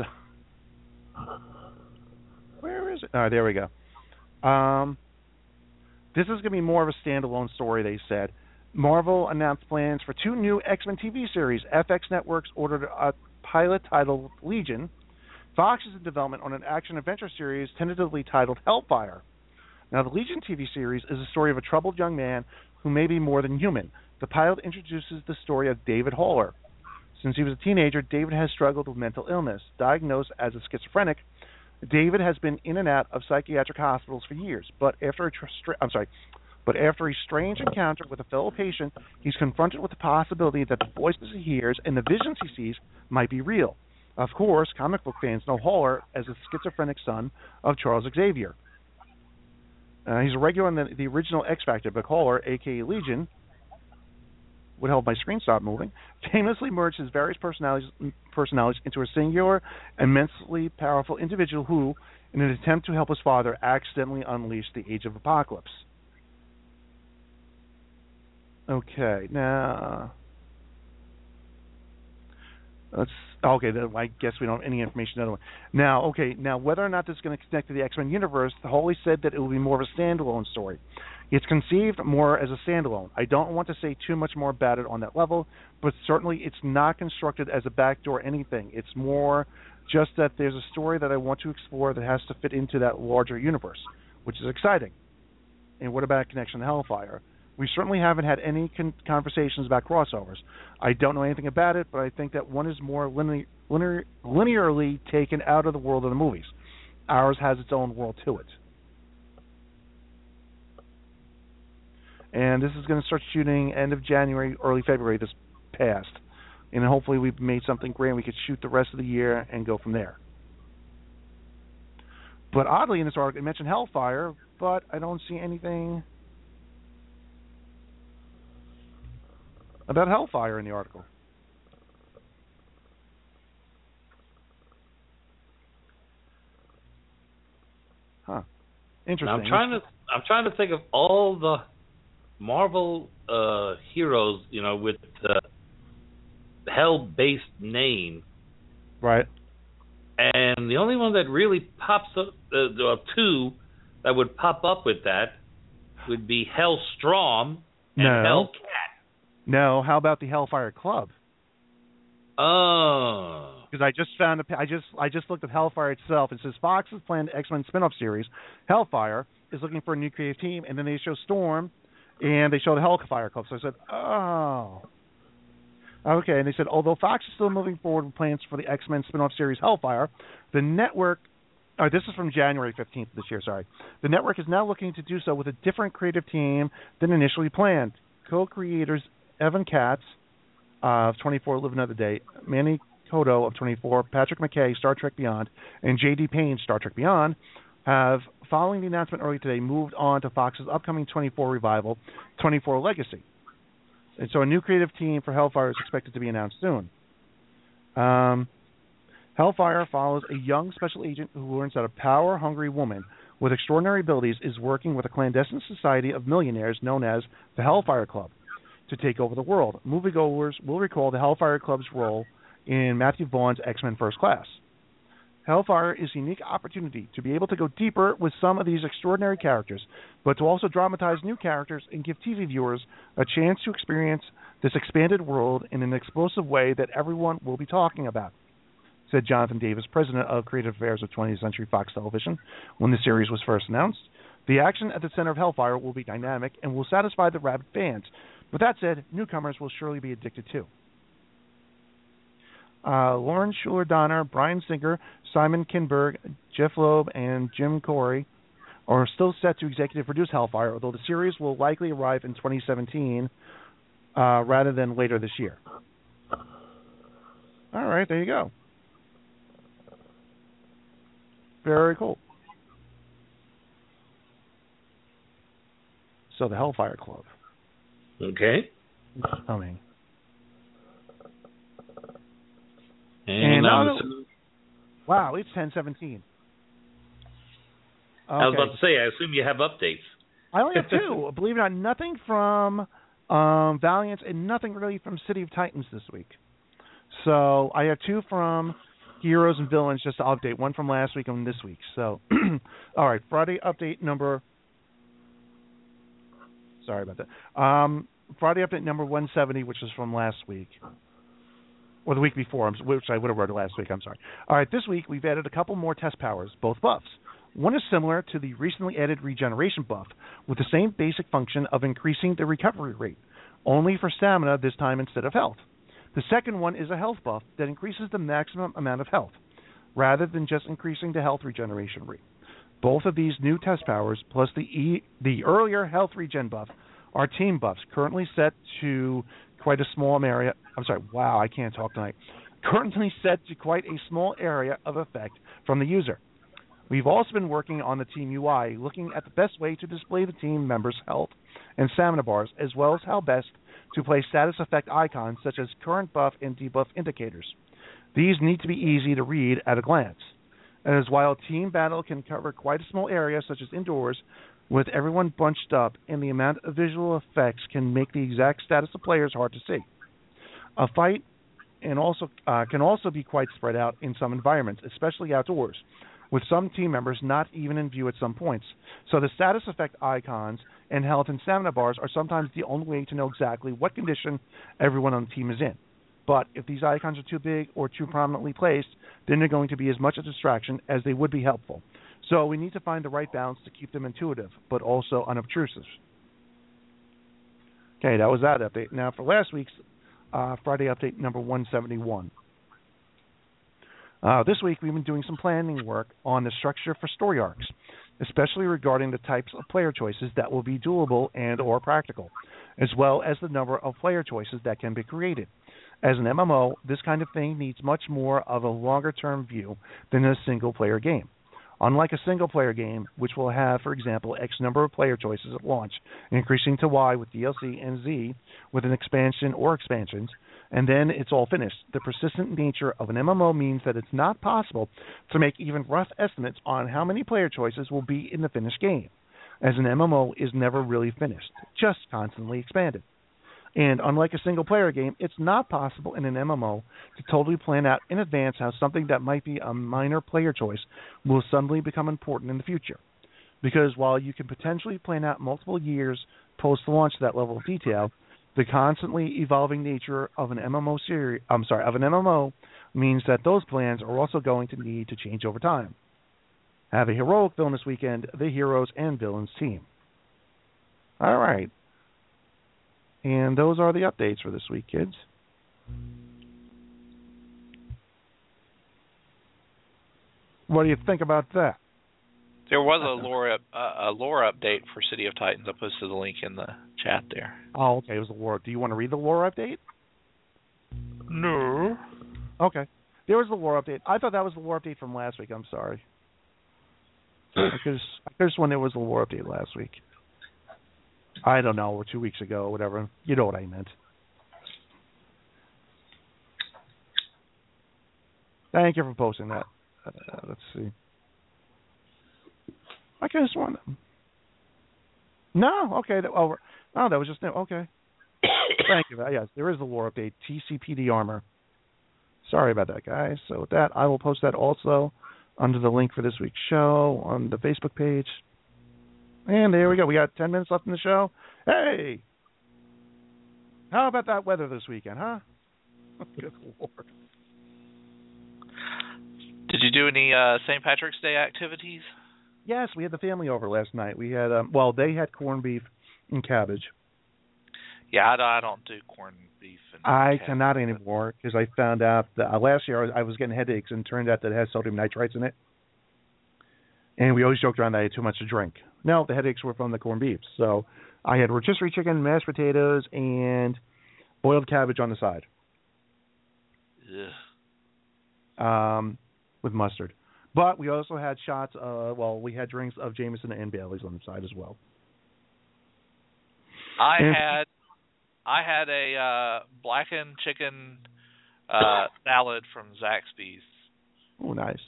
Speaker 1: where is it? All right, there we go. This is going to be more of a standalone story, they said. Marvel announced plans for 2 new X-Men TV series. FX Networks ordered a pilot titled Legion. Fox is in development on an action-adventure series tentatively titled Hellfire. Now, the Legion TV series is a story of a troubled young man who may be more than human. The pilot introduces the story of David Haller. Since he was a teenager, David has struggled with mental illness. Diagnosed as a schizophrenic, David has been in and out of psychiatric hospitals for years. But after a strange encounter with a fellow patient, he's confronted with the possibility that the voices he hears and the visions he sees might be real. Of course, comic book fans know Haller as a schizophrenic son of Charles Xavier. He's a regular in the original X Factor, but Haller, a.k.a. Legion, would help my screen stop moving, famously merged his various personalities into a singular, immensely powerful individual who, in an attempt to help his father, accidentally unleashed the Age of Apocalypse. Okay, now... I guess we don't have any information on that one. Now, whether or not this is going to connect to the X-Men universe, the Holy said that it will be more of a standalone story. It's conceived more as a standalone. I don't want to say too much more about it on that level, but certainly it's not constructed as a backdoor anything. It's more just that there's a story that I want to explore that has to fit into that larger universe, which is exciting. And what about Connection to Hellfire? We certainly haven't had any conversations about crossovers. I don't know anything about it, but I think that one is more linearly taken out of the world of the movies. Ours has its own world to it. And this is going to start shooting end of January, early February this past. And hopefully we've made something great and we could shoot the rest of the year and go from there. But oddly, in this article, it mentioned Hellfire, but I don't see anything about Hellfire in the article. Huh. Interesting.
Speaker 5: Now I'm trying to think of all the Marvel heroes, with the Hell-based name.
Speaker 1: Right.
Speaker 5: And the only one that really pops up, two that would pop up with that would be Hellstrom and Hellcat.
Speaker 1: No, how about the Hellfire Club?
Speaker 5: Oh.
Speaker 1: Because I just found I just looked at Hellfire itself. It says Fox's planned X-Men spin-off series, Hellfire, is looking for a new creative team, and then they show Storm, and they show the Hellfire Club. So I said, oh. Okay, and they said, although Fox is still moving forward with plans for the X-Men spin-off series Hellfire, the network... this is from January 15th this year, sorry. The network is now looking to do so with a different creative team than initially planned. Co-creators Evan Katz of 24 Live Another Day, Manny Coto of 24, Patrick McKay, Star Trek Beyond, and J.D. Payne, Star Trek Beyond, have, following the announcement earlier today, moved on to Fox's upcoming 24 revival, 24 Legacy. And so a new creative team for Hellfire is expected to be announced soon. Hellfire follows a young special agent who learns that a power-hungry woman with extraordinary abilities is working with a clandestine society of millionaires known as the Hellfire Club to take over the world. Moviegoers will recall the Hellfire Club's role in Matthew Vaughn's X-Men First Class. Hellfire is a unique opportunity to be able to go deeper with some of these extraordinary characters, but to also dramatize new characters and give TV viewers a chance to experience this expanded world in an explosive way that everyone will be talking about, said Jonathan Davis, president of Creative Affairs of 20th Century Fox Television, when the series was first announced. The action at the center of Hellfire will be dynamic and will satisfy the rabid fans. With that said, newcomers will surely be addicted too. Lauren Schuler-Donner, Bryan Singer, Simon Kinberg, Jeff Loeb, and Jim Corey are still set to executive produce Hellfire, although the series will likely arrive in 2017 rather than later this year. All right, there you go. Very cool. So the Hellfire Club.
Speaker 5: Okay.
Speaker 1: Coming.
Speaker 5: And
Speaker 1: wow, it's 10:17. Okay.
Speaker 5: I was about to say, I assume you have updates.
Speaker 1: I only have two. Believe it or not, nothing from Valiant and nothing really from City of Titans this week. So I have two from Heroes and Villains just to update. One from last week and this week. So, all right, Friday update number... Sorry about that. Friday update number 170, which is from last week. Or the week before, which I would have wrote last week, I'm sorry. All right, this week we've added a couple more test powers, both buffs. One is similar to the recently added regeneration buff, with the same basic function of increasing the recovery rate, only for stamina this time instead of health. The second one is a health buff that increases the maximum amount of health, rather than just increasing the health regeneration rate. Both of these new test powers, plus the earlier health regen buff, are team buffs, currently set to quite a small area. I'm sorry, wow, I can't talk tonight. Currently set to quite a small area of effect from the user. We've also been working on the team UI, looking at the best way to display the team members' health and stamina bars, as well as how best to place status effect icons such as current buff and debuff indicators. These need to be easy to read at a glance, as while team battle can cover quite a small area, such as indoors, with everyone bunched up, and the amount of visual effects can make the exact status of players hard to see. A fight can also be quite spread out in some environments, especially outdoors, with some team members not even in view at some points. So the status effect icons and health and stamina bars are sometimes the only way to know exactly what condition everyone on the team is in. But if these icons are too big or too prominently placed, then they're going to be as much a distraction as they would be helpful. So we need to find the right balance to keep them intuitive, but also unobtrusive. Okay, that was that update. Now for last week's Friday update number 171. This week we've been doing some planning work on the structure for story arcs, especially regarding the types of player choices that will be doable and or practical, as well as the number of player choices that can be created. As an MMO, this kind of thing needs much more of a longer-term view than a single-player game. Unlike a single-player game, which will have, for example, X number of player choices at launch, increasing to Y with DLC and Z with an expansion or expansions, and then it's all finished. The persistent nature of an MMO means that it's not possible to make even rough estimates on how many player choices will be in the finished game, as an MMO is never really finished, just constantly expanded. And unlike a single-player game, it's not possible in an MMO to totally plan out in advance how something that might be a minor player choice will suddenly become important in the future. Because while you can potentially plan out multiple years post-launch that level of detail, the constantly evolving nature of an MMO means that those plans are also going to need to change over time. Have a heroic villain this weekend, the Heroes and Villains team. All right. And those are the updates for this week, kids. What do you think about that?
Speaker 2: There was a lore update for City of Titans. I posted the link in the chat there.
Speaker 1: Oh, okay. It was the lore. Do you want to read the lore update?
Speaker 2: No.
Speaker 1: Okay. There was the lore update. I thought that was the lore update from last week. I'm sorry. I could have sworn there was a lore update last week. I don't know, or 2 weeks ago, or whatever. You know what I meant. Thank you for posting that. Let's see. I could have sworn that. No, okay. That was just new. Okay. Thank you. Yes, there is the lore update. TCPD armor. Sorry about that, guys. So with that, I will post that also under the link for this week's show on the Facebook page. And there we go. We got 10 minutes left in the show. Hey! How about that weather this weekend, huh? Good Lord.
Speaker 2: Did you do any St. Patrick's Day activities?
Speaker 1: Yes, we had the family over last night. We had, they had corned beef and cabbage.
Speaker 2: Yeah, I don't do corned beef and
Speaker 1: I
Speaker 2: cabbage.
Speaker 1: cannot anymore because I found out that last year I was getting headaches and it turned out that it has sodium nitrites in it. And we always joked around that I had too much to drink. No, the headaches were from the corned beef. So I had rotisserie chicken, mashed potatoes, and boiled cabbage on the side.
Speaker 2: Ugh.
Speaker 1: With mustard. But we also had shots we had drinks of Jameson and Bailey's on the side as well.
Speaker 2: I had a blackened chicken salad from Zaxby's.
Speaker 1: Oh, nice.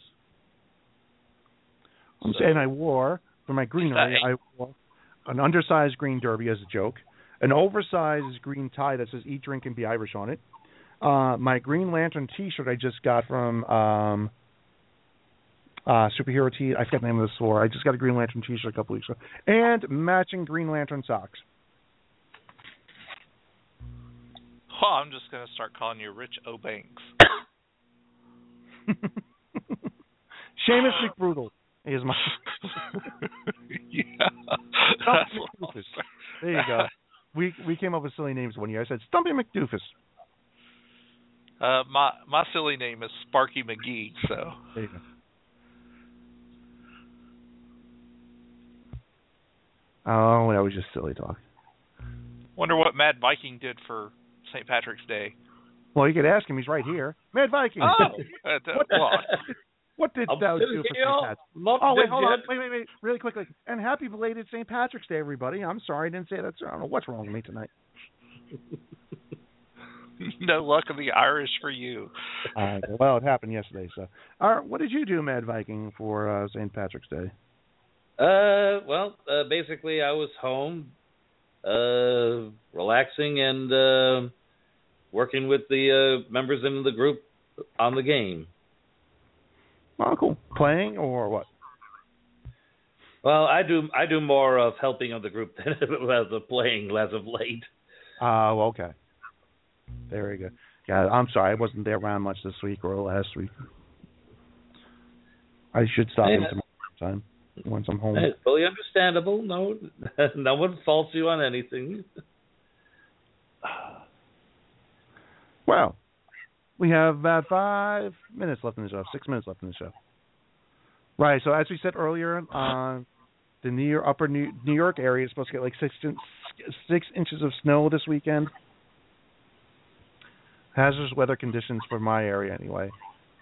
Speaker 1: And I wore, for my greenery, I wore an undersized green derby as a joke, an oversized green tie that says Eat, Drink, and Be Irish on it, my Green Lantern T-shirt I just got from Superhero T. I forget the name of the store. I just got a Green Lantern T-shirt a couple weeks ago. And matching Green Lantern socks.
Speaker 2: Well, I'm just going to start calling you Rich O'Banks.
Speaker 1: Seamus McBrutal is my.
Speaker 2: Yeah.
Speaker 1: There you go. We came up with silly names one year. I said Stumpy McDoofus.
Speaker 2: My silly name is Sparky McGee. So.
Speaker 1: There you go. Oh, that was just silly talk.
Speaker 2: Wonder what Mad Viking did for St. Patrick's Day.
Speaker 1: Well, you could ask him. He's right here. Mad Viking.
Speaker 2: Oh,
Speaker 1: what did thou do for St. Patrick's? Oh, wait, hold on. Wait. Really quickly. And happy belated St. Patrick's Day, everybody. I'm sorry I didn't say that. I don't know what's wrong with me tonight.
Speaker 2: No luck in the Irish for you.
Speaker 1: Well, it happened yesterday. So, what did you do, Mad Viking, for St. Patrick's Day?
Speaker 5: Basically, I was home, relaxing and working with the members in the group on the game.
Speaker 1: Oh, cool. Playing or what?
Speaker 5: Well, I do more of helping of the group than of playing as of late.
Speaker 1: Okay. Very good. Yeah, I'm sorry. I wasn't there around much this week or last week. I should stop in tomorrow time once I'm home.
Speaker 5: It's fully understandable. No one faults you on anything.
Speaker 1: Well, we have about 5 minutes left in the show. 6 minutes left in the show. Right. So as we said earlier, the upper New York area is supposed to get like 6 inches of snow this weekend. Hazardous weather conditions for my area, anyway.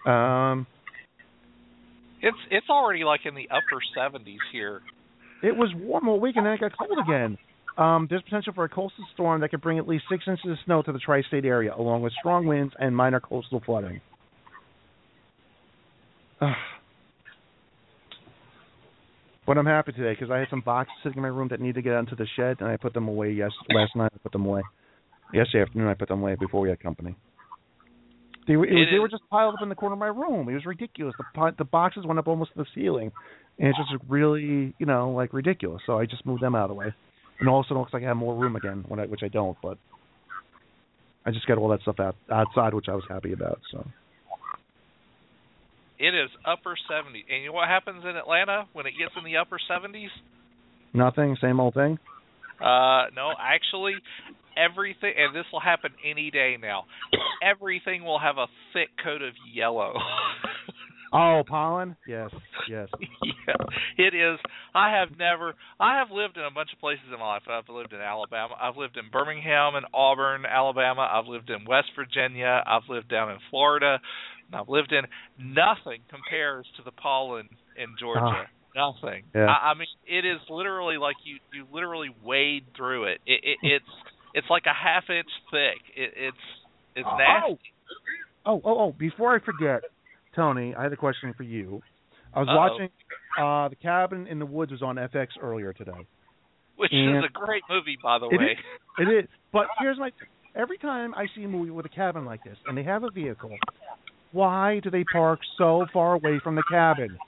Speaker 2: It's already like in the upper 70s here.
Speaker 1: It was warm all week, and then it got cold again. There's potential for a coastal storm that could bring at least 6 inches of snow to the tri-state area, along with strong winds and minor coastal flooding. But I'm happy today because I had some boxes sitting in my room that need to get out into the shed, and I put them away last night. I put them away. Yesterday afternoon, I put them away before we had company. They were just piled up in the corner of my room. It was ridiculous. The boxes went up almost to the ceiling, and it's just really, ridiculous. So I just moved them out of the way. And all of a sudden, it looks like I have more room again, which I don't. But I just got all that stuff outside, which I was happy about. So
Speaker 2: it is upper 70s. And you know what happens in Atlanta when it gets in the upper 70s?
Speaker 1: Nothing. Same old thing.
Speaker 2: No, actually, everything, and this will happen any day now, everything will have a thick coat of yellow.
Speaker 1: Oh, pollen? Yes.
Speaker 2: Yeah, it is. I have lived in a bunch of places in my life. I've lived in Alabama. I've lived in Birmingham and Auburn, Alabama. I've lived in West Virginia. I've lived down in Florida. And I've lived in, nothing compares to the pollen in Georgia. Nothing.
Speaker 1: Yeah.
Speaker 2: I mean, it is literally like you literally wade through it. It's like a half-inch thick. It's nasty.
Speaker 1: Oh! Before I forget, Tony, I had a question for you. I was watching The Cabin in the Woods was on FX earlier today.
Speaker 2: Which is a great movie, by the way.
Speaker 1: It is. But here's every time I see a movie with a cabin like this, and they have a vehicle, why do they park so far away from the cabin?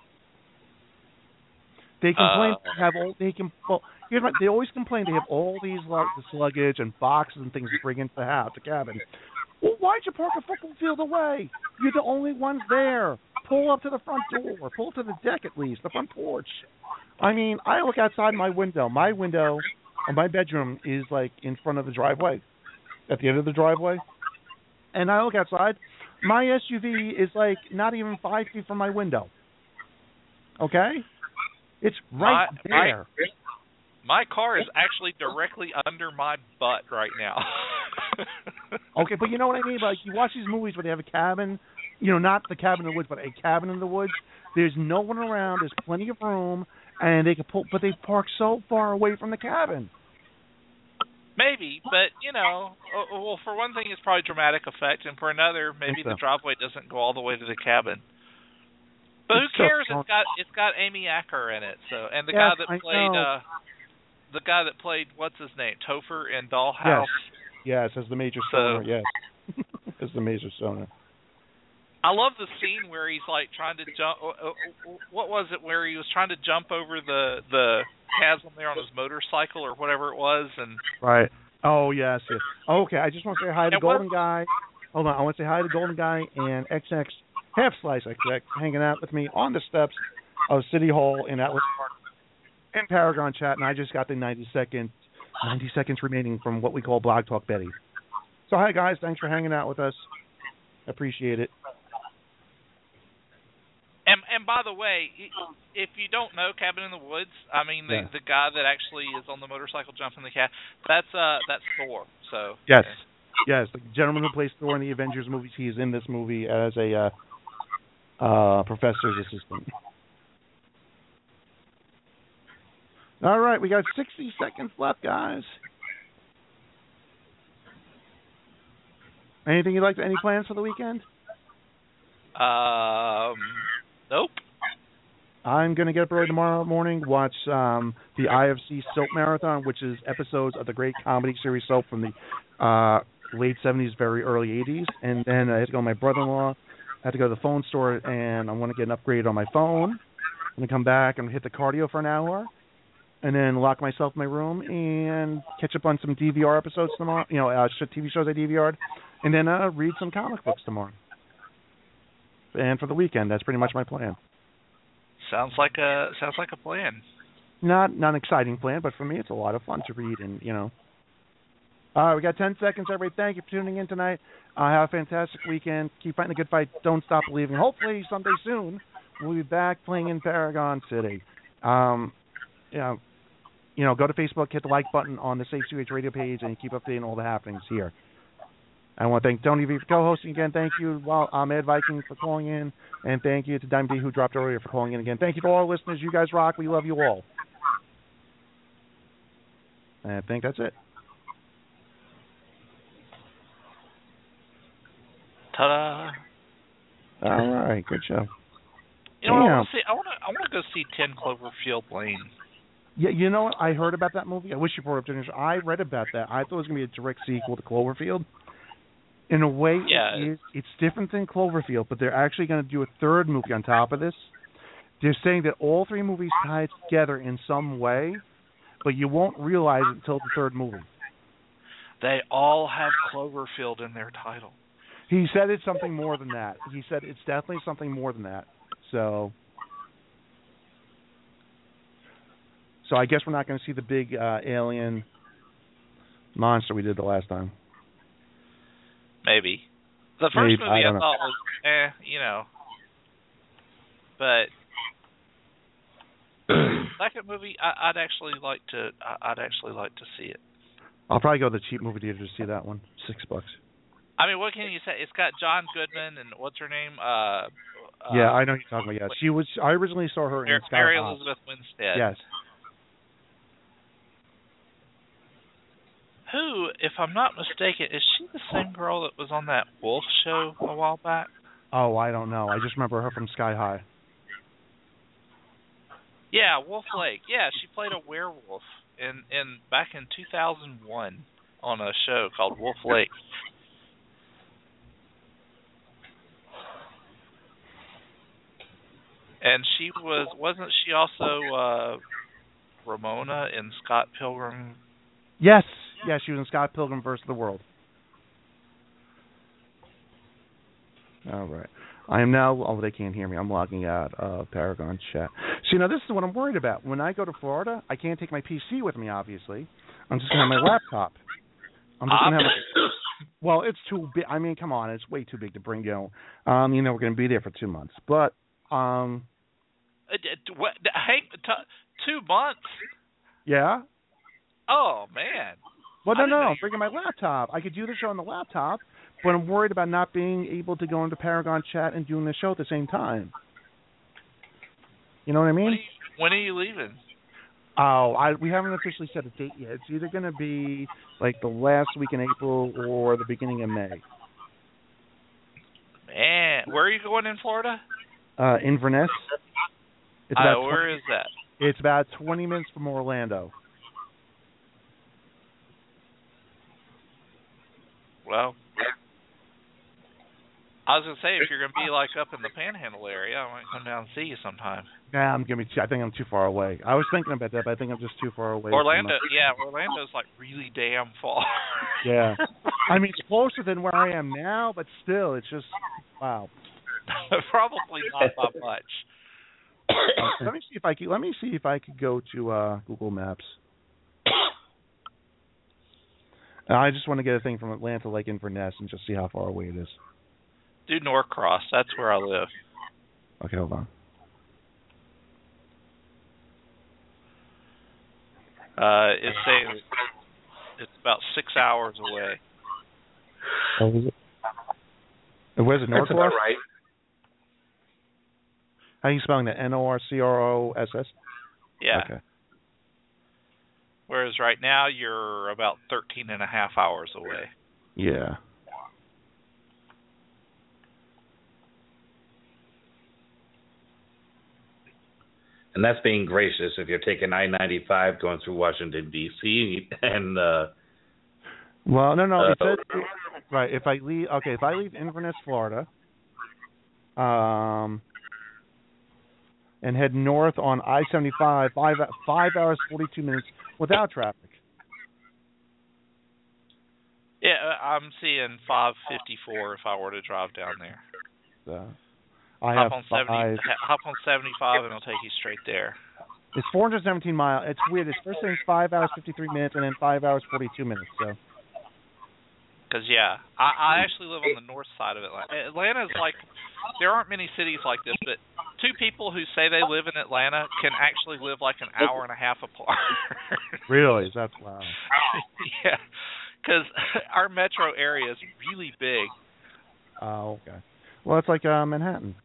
Speaker 1: They complain they always complain they have all these luggage and boxes and things to bring into the cabin. Well, why'd you park a football field away? You're the only ones there. Pull up to the front door. Pull to the deck at least, the front porch. I mean, I look outside my window. My window on my bedroom is like in front of the driveway, at the end of the driveway. And I look outside. My SUV is like not even 5 feet from my window. Okay? It's right there.
Speaker 2: My car is actually directly under my butt right now.
Speaker 1: Okay, but you know what I mean? Like, you watch these movies where they have a cabin, not the cabin in the woods, but a cabin in the woods. There's no one around. There's plenty of room, and they can but they park so far away from the cabin.
Speaker 2: Maybe, but, well, for one thing, it's probably dramatic effect, and for another, maybe the driveway doesn't go all the way to the cabin. But who cares? It's got Amy Acker in it, so, and the guy that played what's his name, Topher in Dollhouse.
Speaker 1: Yes, as the Major Stoner. Yes, as the Major Stoner.
Speaker 2: I love the scene where he's like trying to jump. What was it? Where he was trying to jump over the chasm there on his motorcycle or whatever it was, and
Speaker 1: right. Oh, yes. Okay, I just want to say hi to Golden Guy. Hold on, I want to say hi to Golden Guy and XX Half Slice XX hanging out with me on the steps of City Hall in Atlas Park in Paragon Chat, and I just got the 90 seconds remaining from what we call Blog Talk Betty. So hi, guys. Thanks for hanging out with us. Appreciate it.
Speaker 2: And by the way, if you don't know Cabin in the Woods, I mean the guy that actually is on the motorcycle jumping the cat, that's Thor. So
Speaker 1: yes, the gentleman who plays Thor in the Avengers movies, he's in this movie as a professor's assistant. All right, we got 60 seconds left, guys. Any plans for the weekend?
Speaker 2: Nope.
Speaker 1: I'm going to get up early tomorrow morning, watch the IFC Soap Marathon, which is episodes of the great comedy series Soap from the late 70s, very early 80s. And then I had to go to my brother-in-law. I had to go to the phone store, and I want to get an upgrade on my phone. I'm going to come back and hit the cardio for an hour, and then lock myself in my room and catch up on some DVR episodes tomorrow, TV shows I DVR'd, and then read some comic books tomorrow. And for the weekend, that's pretty much my plan.
Speaker 2: Sounds like a plan.
Speaker 1: Not an exciting plan, but for me, it's a lot of fun to read, and All right, we got 10 seconds, everybody. Thank you for tuning in tonight. Have a fantastic weekend. Keep fighting the good fight. Don't stop believing. Hopefully, someday soon, we'll be back playing in Paragon City. Go to Facebook, hit the like button on the Safe CH radio page, and keep updating all the happenings here. I want to thank Tony V for co-hosting again. Thank you, Mad Viking, for calling in. And thank you to Diamond D, who dropped earlier, for calling in again. Thank you to all our listeners. You guys rock. We love you all. And I think that's it.
Speaker 2: Ta-da!
Speaker 1: All right, good show.
Speaker 2: I want to go see 10 Cloverfield Lane.
Speaker 1: Yeah, you know what? I heard about that movie. I wish you brought it up to me. I read about that. I thought it was going to be a direct sequel to Cloverfield. In a way, it's different than Cloverfield, but they're actually going to do a third movie on top of this. They're saying that all three movies tie together in some way, but you won't realize it until the third movie.
Speaker 2: They all have Cloverfield in their title.
Speaker 1: He said it's something more than that. He said it's definitely something more than that. So I guess we're not going to see the big alien monster we did the last time.
Speaker 2: Maybe. The first movie I thought was, but the second movie, I'd actually like to see it.
Speaker 1: I'll probably go to the cheap movie theater to see that one. $6.
Speaker 2: I mean, what can you say? It's got John Goodman and what's her name?
Speaker 1: Yeah, I know who you're talking about. Yeah, she was. I originally saw her in Sky
Speaker 2: Mary
Speaker 1: High.
Speaker 2: Elizabeth Winstead.
Speaker 1: Yes.
Speaker 2: Who, if I'm not mistaken, is she the same girl that was on that Wolf show a while back?
Speaker 1: Oh, I don't know. I just remember her from Sky High.
Speaker 2: Yeah, Wolf Lake. Yeah, she played a werewolf back in 2001 on a show called Wolf Lake. And she wasn't she also Ramona in Scott Pilgrim?
Speaker 1: Yes. Yeah, she was in Scott Pilgrim vs. the World. All right. I am now... Oh, they can't hear me. I'm logging out of Paragon Chat. See, now this is what I'm worried about. When I go to Florida, I can't take my PC with me, obviously. I'm just going to have my laptop. I'm just going to have... Well, it's too big. I mean, come on. It's way too big to bring, we're going to be there for 2 months. But,
Speaker 2: What? Hey, 2 months?
Speaker 1: Yeah?
Speaker 2: Oh, man.
Speaker 1: Well, no, I'm bringing my laptop. I could do the show on the laptop, but I'm worried about not being able to go into Paragon Chat and doing the show at the same time. You know what I mean?
Speaker 2: When are you leaving?
Speaker 1: Oh, we haven't officially set a date yet. It's either going to be like the last week in April or the beginning of May.
Speaker 2: Man, where are you going in Florida?
Speaker 1: Inverness.
Speaker 2: Where is that?
Speaker 1: It's about 20 minutes from Orlando.
Speaker 2: Well, I was gonna say, if you're gonna be like up in the Panhandle area, I might come down and see you sometime.
Speaker 1: Nah, I think I'm too far away. I was thinking about that, but I think I'm just too far away.
Speaker 2: Orlando's like really damn far.
Speaker 1: Yeah, I mean it's closer than where I am now, but still, it's just wow.
Speaker 2: Probably not that much.
Speaker 1: Let me see if I could go to Google Maps. I just want to get a thing from Atlanta, like Inverness, and just see how far away it is.
Speaker 2: Do Norcross. That's where I live.
Speaker 1: Okay, hold on.
Speaker 2: It's saying it's about 6 hours away.
Speaker 1: Oh, is it? Where's it? Norcross?
Speaker 5: That's about right.
Speaker 1: How are you spelling that? Norcross?
Speaker 2: Yeah.
Speaker 1: Okay.
Speaker 2: Whereas right now you're about 13 and a half hours away.
Speaker 1: Yeah.
Speaker 5: And that's being gracious if you're taking I-95 going through Washington, D.C. and...
Speaker 1: well, no. It says, right, if I leave Inverness, Florida, and head north on I-75, 5 hours, 42 minutes without traffic.
Speaker 2: Yeah, I'm seeing 5:54 if I were to drive down there.
Speaker 1: Hop
Speaker 2: on 75 and it'll take you straight there.
Speaker 1: It's 417 miles. It's weird. It's first saying 5 hours 53 minutes and then 5 hours 42 minutes. So.
Speaker 2: Because I actually live on the north side of Atlanta. Atlanta's like, there aren't many cities like this, but two people who say they live in Atlanta can actually live like an hour and a half apart.
Speaker 1: Really? That's wow.
Speaker 2: Yeah, because our metro area is really big.
Speaker 1: Oh, okay. Well, it's like Manhattan.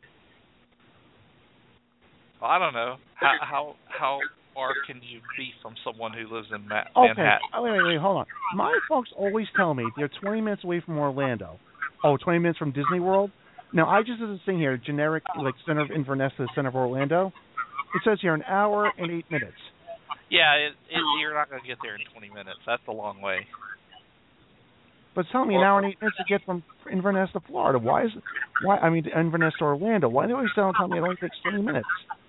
Speaker 2: Well, I don't know. How far can you be from someone who lives in Manhattan?
Speaker 1: Okay. Wait, hold on. My folks always tell me they're 20 minutes away from Orlando. Oh, 20 minutes from Disney World? Now, I just did this thing here, generic, like center of Inverness to the center of Orlando. It says here an hour and 8 minutes.
Speaker 2: Yeah, you're not going to get there in 20 minutes. That's a long way.
Speaker 1: But it's telling me an hour and 8 minutes to get from Inverness to Florida. Inverness to Orlando. Why do they always tell me it only takes 20 minutes?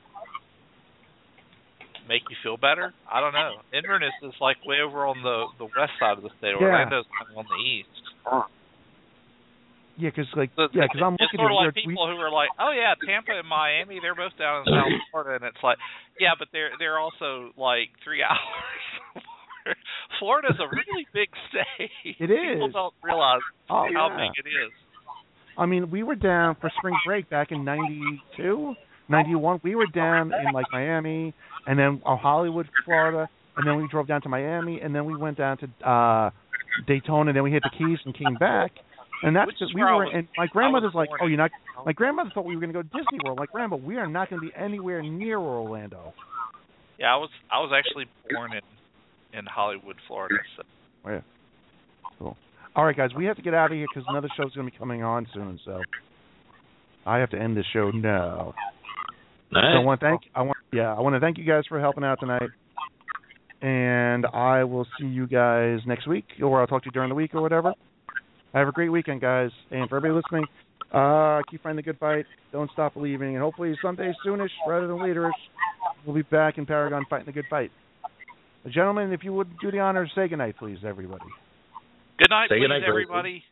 Speaker 2: Make you feel better? I don't know. Inverness is like way over on the west side of the state. Orlando's kind of on the east.
Speaker 1: Yeah, because I'm
Speaker 2: it's
Speaker 1: looking
Speaker 2: sort of
Speaker 1: at
Speaker 2: like people who are like, oh yeah, Tampa and Miami, they're both down in South Florida, and it's like, yeah, but they're also like 3 hours. Florida's a really big state.
Speaker 1: It is.
Speaker 2: People don't realize how big it is.
Speaker 1: I mean, we were down for spring break back in 92, 91. We were down in like Miami, and then Hollywood, Florida, and then we drove down to Miami, and then we went down to Daytona, and then we hit the Keys and came back. And that's because we were. And my grandmother's like, "Oh, you're not." My grandmother thought we were going to go to Disney World. Like, Grandma, we are not going to be anywhere near Orlando.
Speaker 2: Yeah, I was actually born in Hollywood, Florida. So.
Speaker 1: Oh, yeah. Cool. All right, guys, we have to get out of here because another show's going to be coming on soon. So I have to end this show now.
Speaker 5: Nice.
Speaker 1: So I want to thank you guys for helping out tonight. And I will see you guys next week, or I'll talk to you during the week or whatever. Have a great weekend, guys. And for everybody listening, keep fighting the good fight. Don't stop believing. And hopefully someday soonish, rather than laterish, we'll be back in Paragon fighting the good fight. Gentlemen, if you would do the honor, say goodnight, please, everybody.
Speaker 2: Good night, please, everybody.